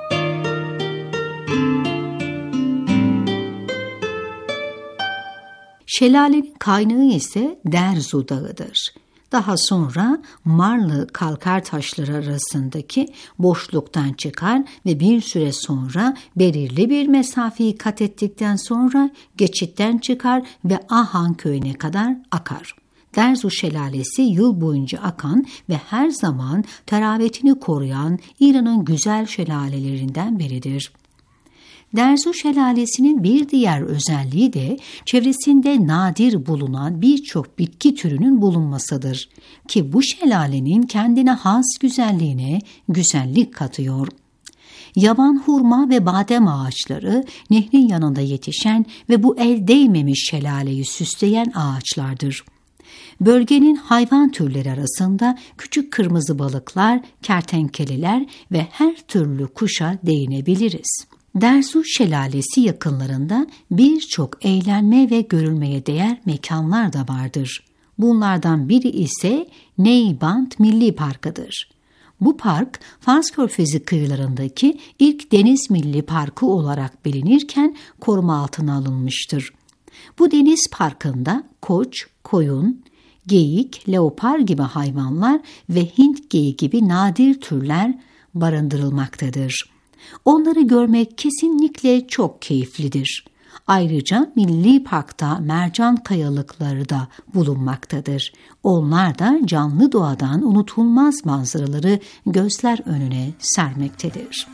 Şelalenin kaynağı ise Derzu Dağı'dır. Daha sonra Marlı kalkar taşları arasındaki boşluktan çıkar ve bir süre sonra belirli bir mesafeyi kat ettikten sonra geçitten çıkar ve Ahan köyüne kadar akar. Derzu Şelalesi yıl boyunca akan ve her zaman teravetini koruyan İran'ın güzel şelalelerinden biridir. Derzu Şelalesi'nin bir diğer özelliği de çevresinde nadir bulunan birçok bitki türünün bulunmasıdır ki bu şelalenin kendine has güzelliğine güzellik katıyor. Yaban hurma ve badem ağaçları nehrin yanında yetişen ve bu el değmemiş şelaleyi süsleyen ağaçlardır. Bölgenin hayvan türleri arasında küçük kırmızı balıklar, kertenkeleler ve her türlü kuşa değinebiliriz. Derzu Şelalesi yakınlarında birçok eğlenme ve görülmeye değer mekanlar da vardır. Bunlardan biri ise Neyband Milli Parkı'dır. Bu park, Fars Körfezi kıyılarındaki ilk deniz milli parkı olarak bilinirken koruma altına alınmıştır. Bu deniz parkında koç, koyun, geyik, leopar gibi hayvanlar ve Hint geyiği gibi nadir türler barındırılmaktadır. Onları görmek kesinlikle çok keyiflidir. Ayrıca Milli Park'ta mercan kayalıkları da bulunmaktadır. Onlar da canlı doğadan unutulmaz manzaraları gözler önüne sermektedir.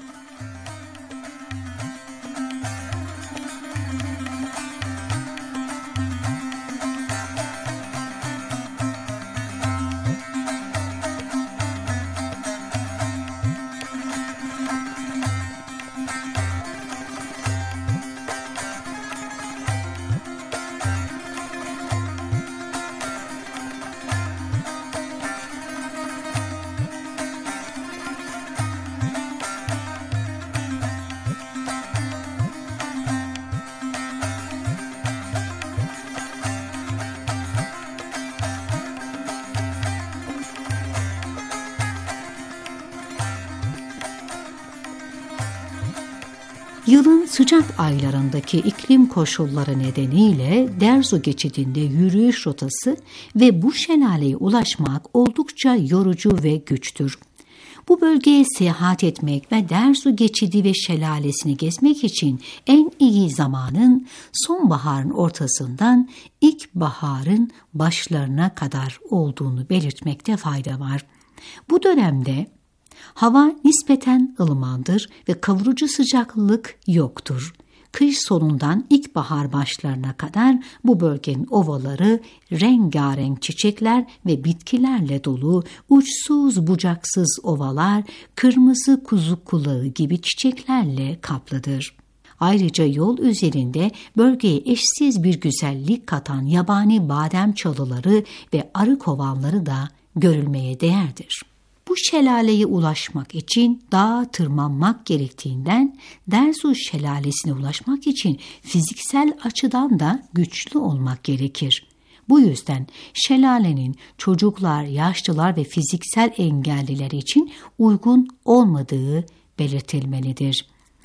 Yılın sıcak aylarındaki iklim koşulları nedeniyle Derzo geçidinde yürüyüş rotası ve bu şelaleye ulaşmak oldukça yorucu ve güçtür. Bu bölgeye seyahat etmek ve Derzo geçidi ve şelalesini gezmek için en iyi zamanın sonbaharın ortasından ilkbaharın başlarına kadar olduğunu belirtmekte fayda var. Bu dönemde hava nispeten ılımandır ve kavurucu sıcaklık yoktur. Kış sonundan ilkbahar başlarına kadar bu bölgenin ovaları rengarenk çiçekler ve bitkilerle dolu, uçsuz bucaksız ovalar, kırmızı kuzu kulağı gibi çiçeklerle kaplıdır. Ayrıca yol üzerinde bölgeye eşsiz bir güzellik katan yabani badem çalıları ve arı kovanları da görülmeye değerdir. Bu şelaleye ulaşmak için dağa tırmanmak gerektiğinden Derzo şelalesine ulaşmak için fiziksel açıdan da güçlü olmak gerekir. Bu yüzden şelalenin çocuklar, yaşlılar ve fiziksel engelliler için uygun olmadığı belirtilmelidir.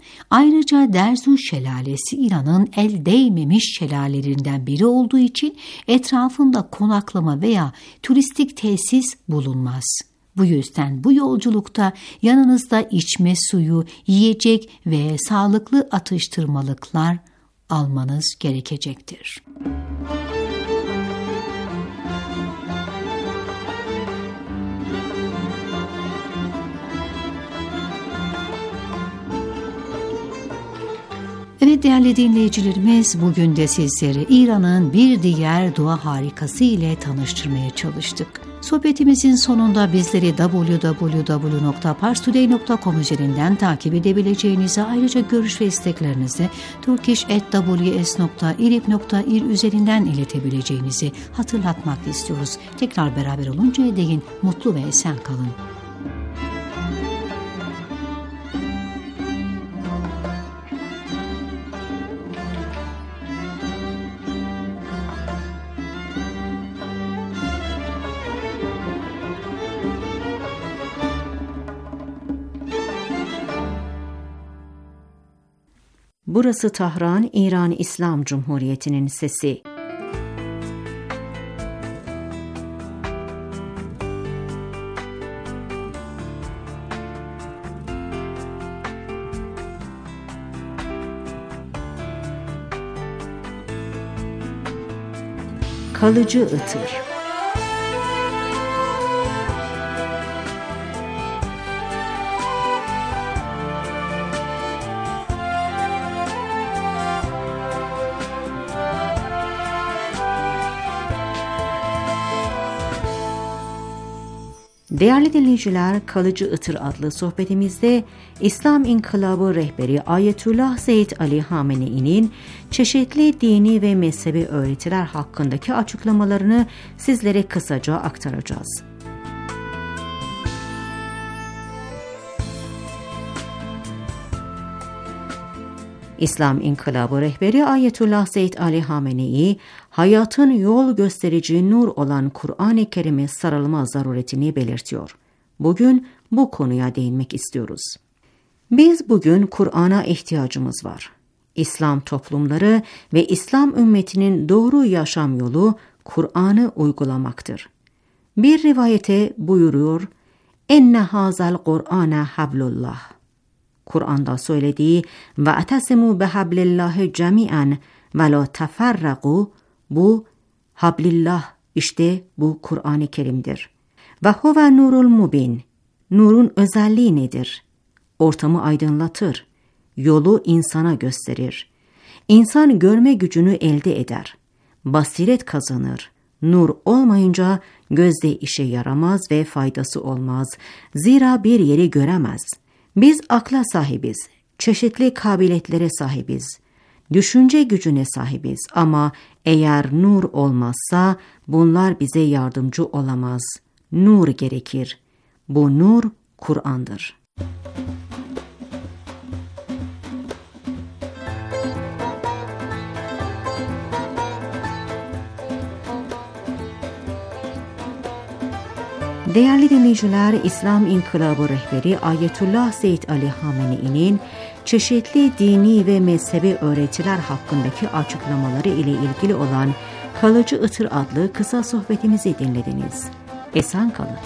Ayrıca Derzo şelalesi İran'ın el değmemiş şelalelerinden biri olduğu için etrafında konaklama veya turistik tesis bulunmaz. Bu yüzden bu yolculukta yanınızda içme suyu, yiyecek ve sağlıklı atıştırmalıklar almanız gerekecektir. Evet değerli dinleyicilerimiz, bugün de sizleri İran'ın bir diğer doğa harikası ile tanıştırmaya çalıştık. Sohbetimizin sonunda bizleri www.parstoday.com üzerinden takip edebileceğinizi, ayrıca görüş ve isteklerinizi turkish@ws.irib.ir üzerinden iletebileceğinizi hatırlatmak istiyoruz. Tekrar beraber oluncaya değin mutlu ve esen kalın. Burası Tahran, İran İslam Cumhuriyeti'nin sesi. Kalıcı ıtır. Değerli dinleyiciler, Kalıcı Itır adlı sohbetimizde İslam İnkılabı rehberi Ayetullah Seyyid Ali Hamenei'nin çeşitli dini ve mezhebi öğretiler hakkındaki açıklamalarını sizlere kısaca aktaracağız. İslam İnkılabı rehberi Ayetullah Seyyid Ali Hamenei, hayatın yol gösterici nur olan Kur'an-ı Kerim'e sarılma zaruretini belirtiyor. Bugün bu konuya değinmek istiyoruz. Biz bugün Kur'an'a ihtiyacımız var. İslam toplumları ve İslam ümmetinin doğru yaşam yolu Kur'an'ı uygulamaktır. Bir rivayete buyuruyor, "Enne hazal Kur'ane hablullah." Kur'an'da söylediği ve atasimu bihablillahi cemi'an ve la teferraku, bu hablillah, işte bu Kur'an-ı Kerim'dir. Ve huve nurul mubin, nurun özelliği nedir? Ortamı aydınlatır, yolu insana gösterir. İnsan görme gücünü elde eder, basiret kazanır. Nur olmayınca gözde işe yaramaz ve faydası olmaz. Zira bir yeri göremez. Biz akla sahibiz, çeşitli kabiliyetlere sahibiz, düşünce gücüne sahibiz ama eğer nur olmazsa bunlar bize yardımcı olamaz. Nur gerekir. Bu nur Kur'an'dır. Değerli dinleyiciler, İslam İnkılabı rehberi Ayetullah Seyyid Ali Hamenei'nin çeşitli dini ve mezhebi öğretiler hakkındaki açıklamaları ile ilgili olan Kalıcı Itır adlı kısa sohbetimizi dinlediniz. Esen kalın.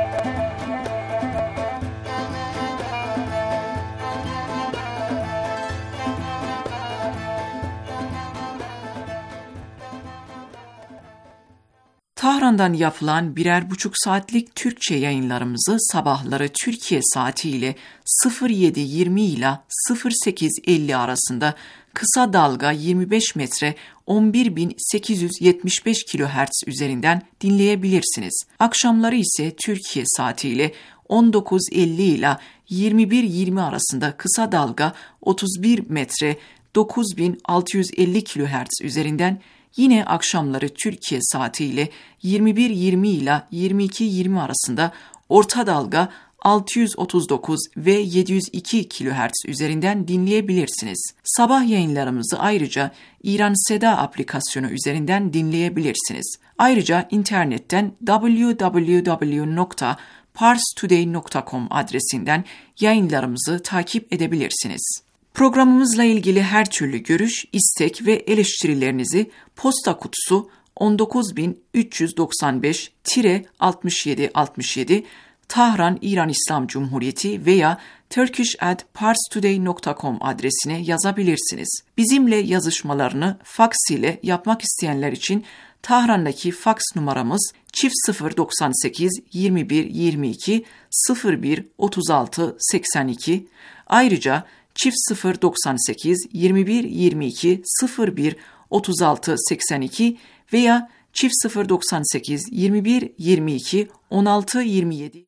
Tahran'dan yapılan 1,5 saatlik Türkçe yayınlarımızı sabahları Türkiye saatiyle 07:20 ile 08:50 arasında kısa dalga 25 metre 11.875 kHz üzerinden dinleyebilirsiniz. Akşamları ise Türkiye saatiyle 19:50 ile 21:20 arasında kısa dalga 31 metre 9.650 kHz üzerinden, yine akşamları Türkiye saatiyle 21:20 ile 22:20 arasında orta dalga 639 ve 702 kHz üzerinden dinleyebilirsiniz. Sabah yayınlarımızı ayrıca İran Seda aplikasyonu üzerinden dinleyebilirsiniz. Ayrıca internetten www.parstoday.com adresinden yayınlarımızı takip edebilirsiniz. Programımızla ilgili her türlü görüş, istek ve eleştirilerinizi posta kutusu 19395-6767 Tahran İran İslam Cumhuriyeti veya turkish@parstoday.com adresine yazabilirsiniz. Bizimle yazışmalarını faks ile yapmak isteyenler için Tahran'daki faks numaramız +098 21 22 01 36 82. Ayrıca +098 21 22 01 36 82 veya +098 21 22 16 27.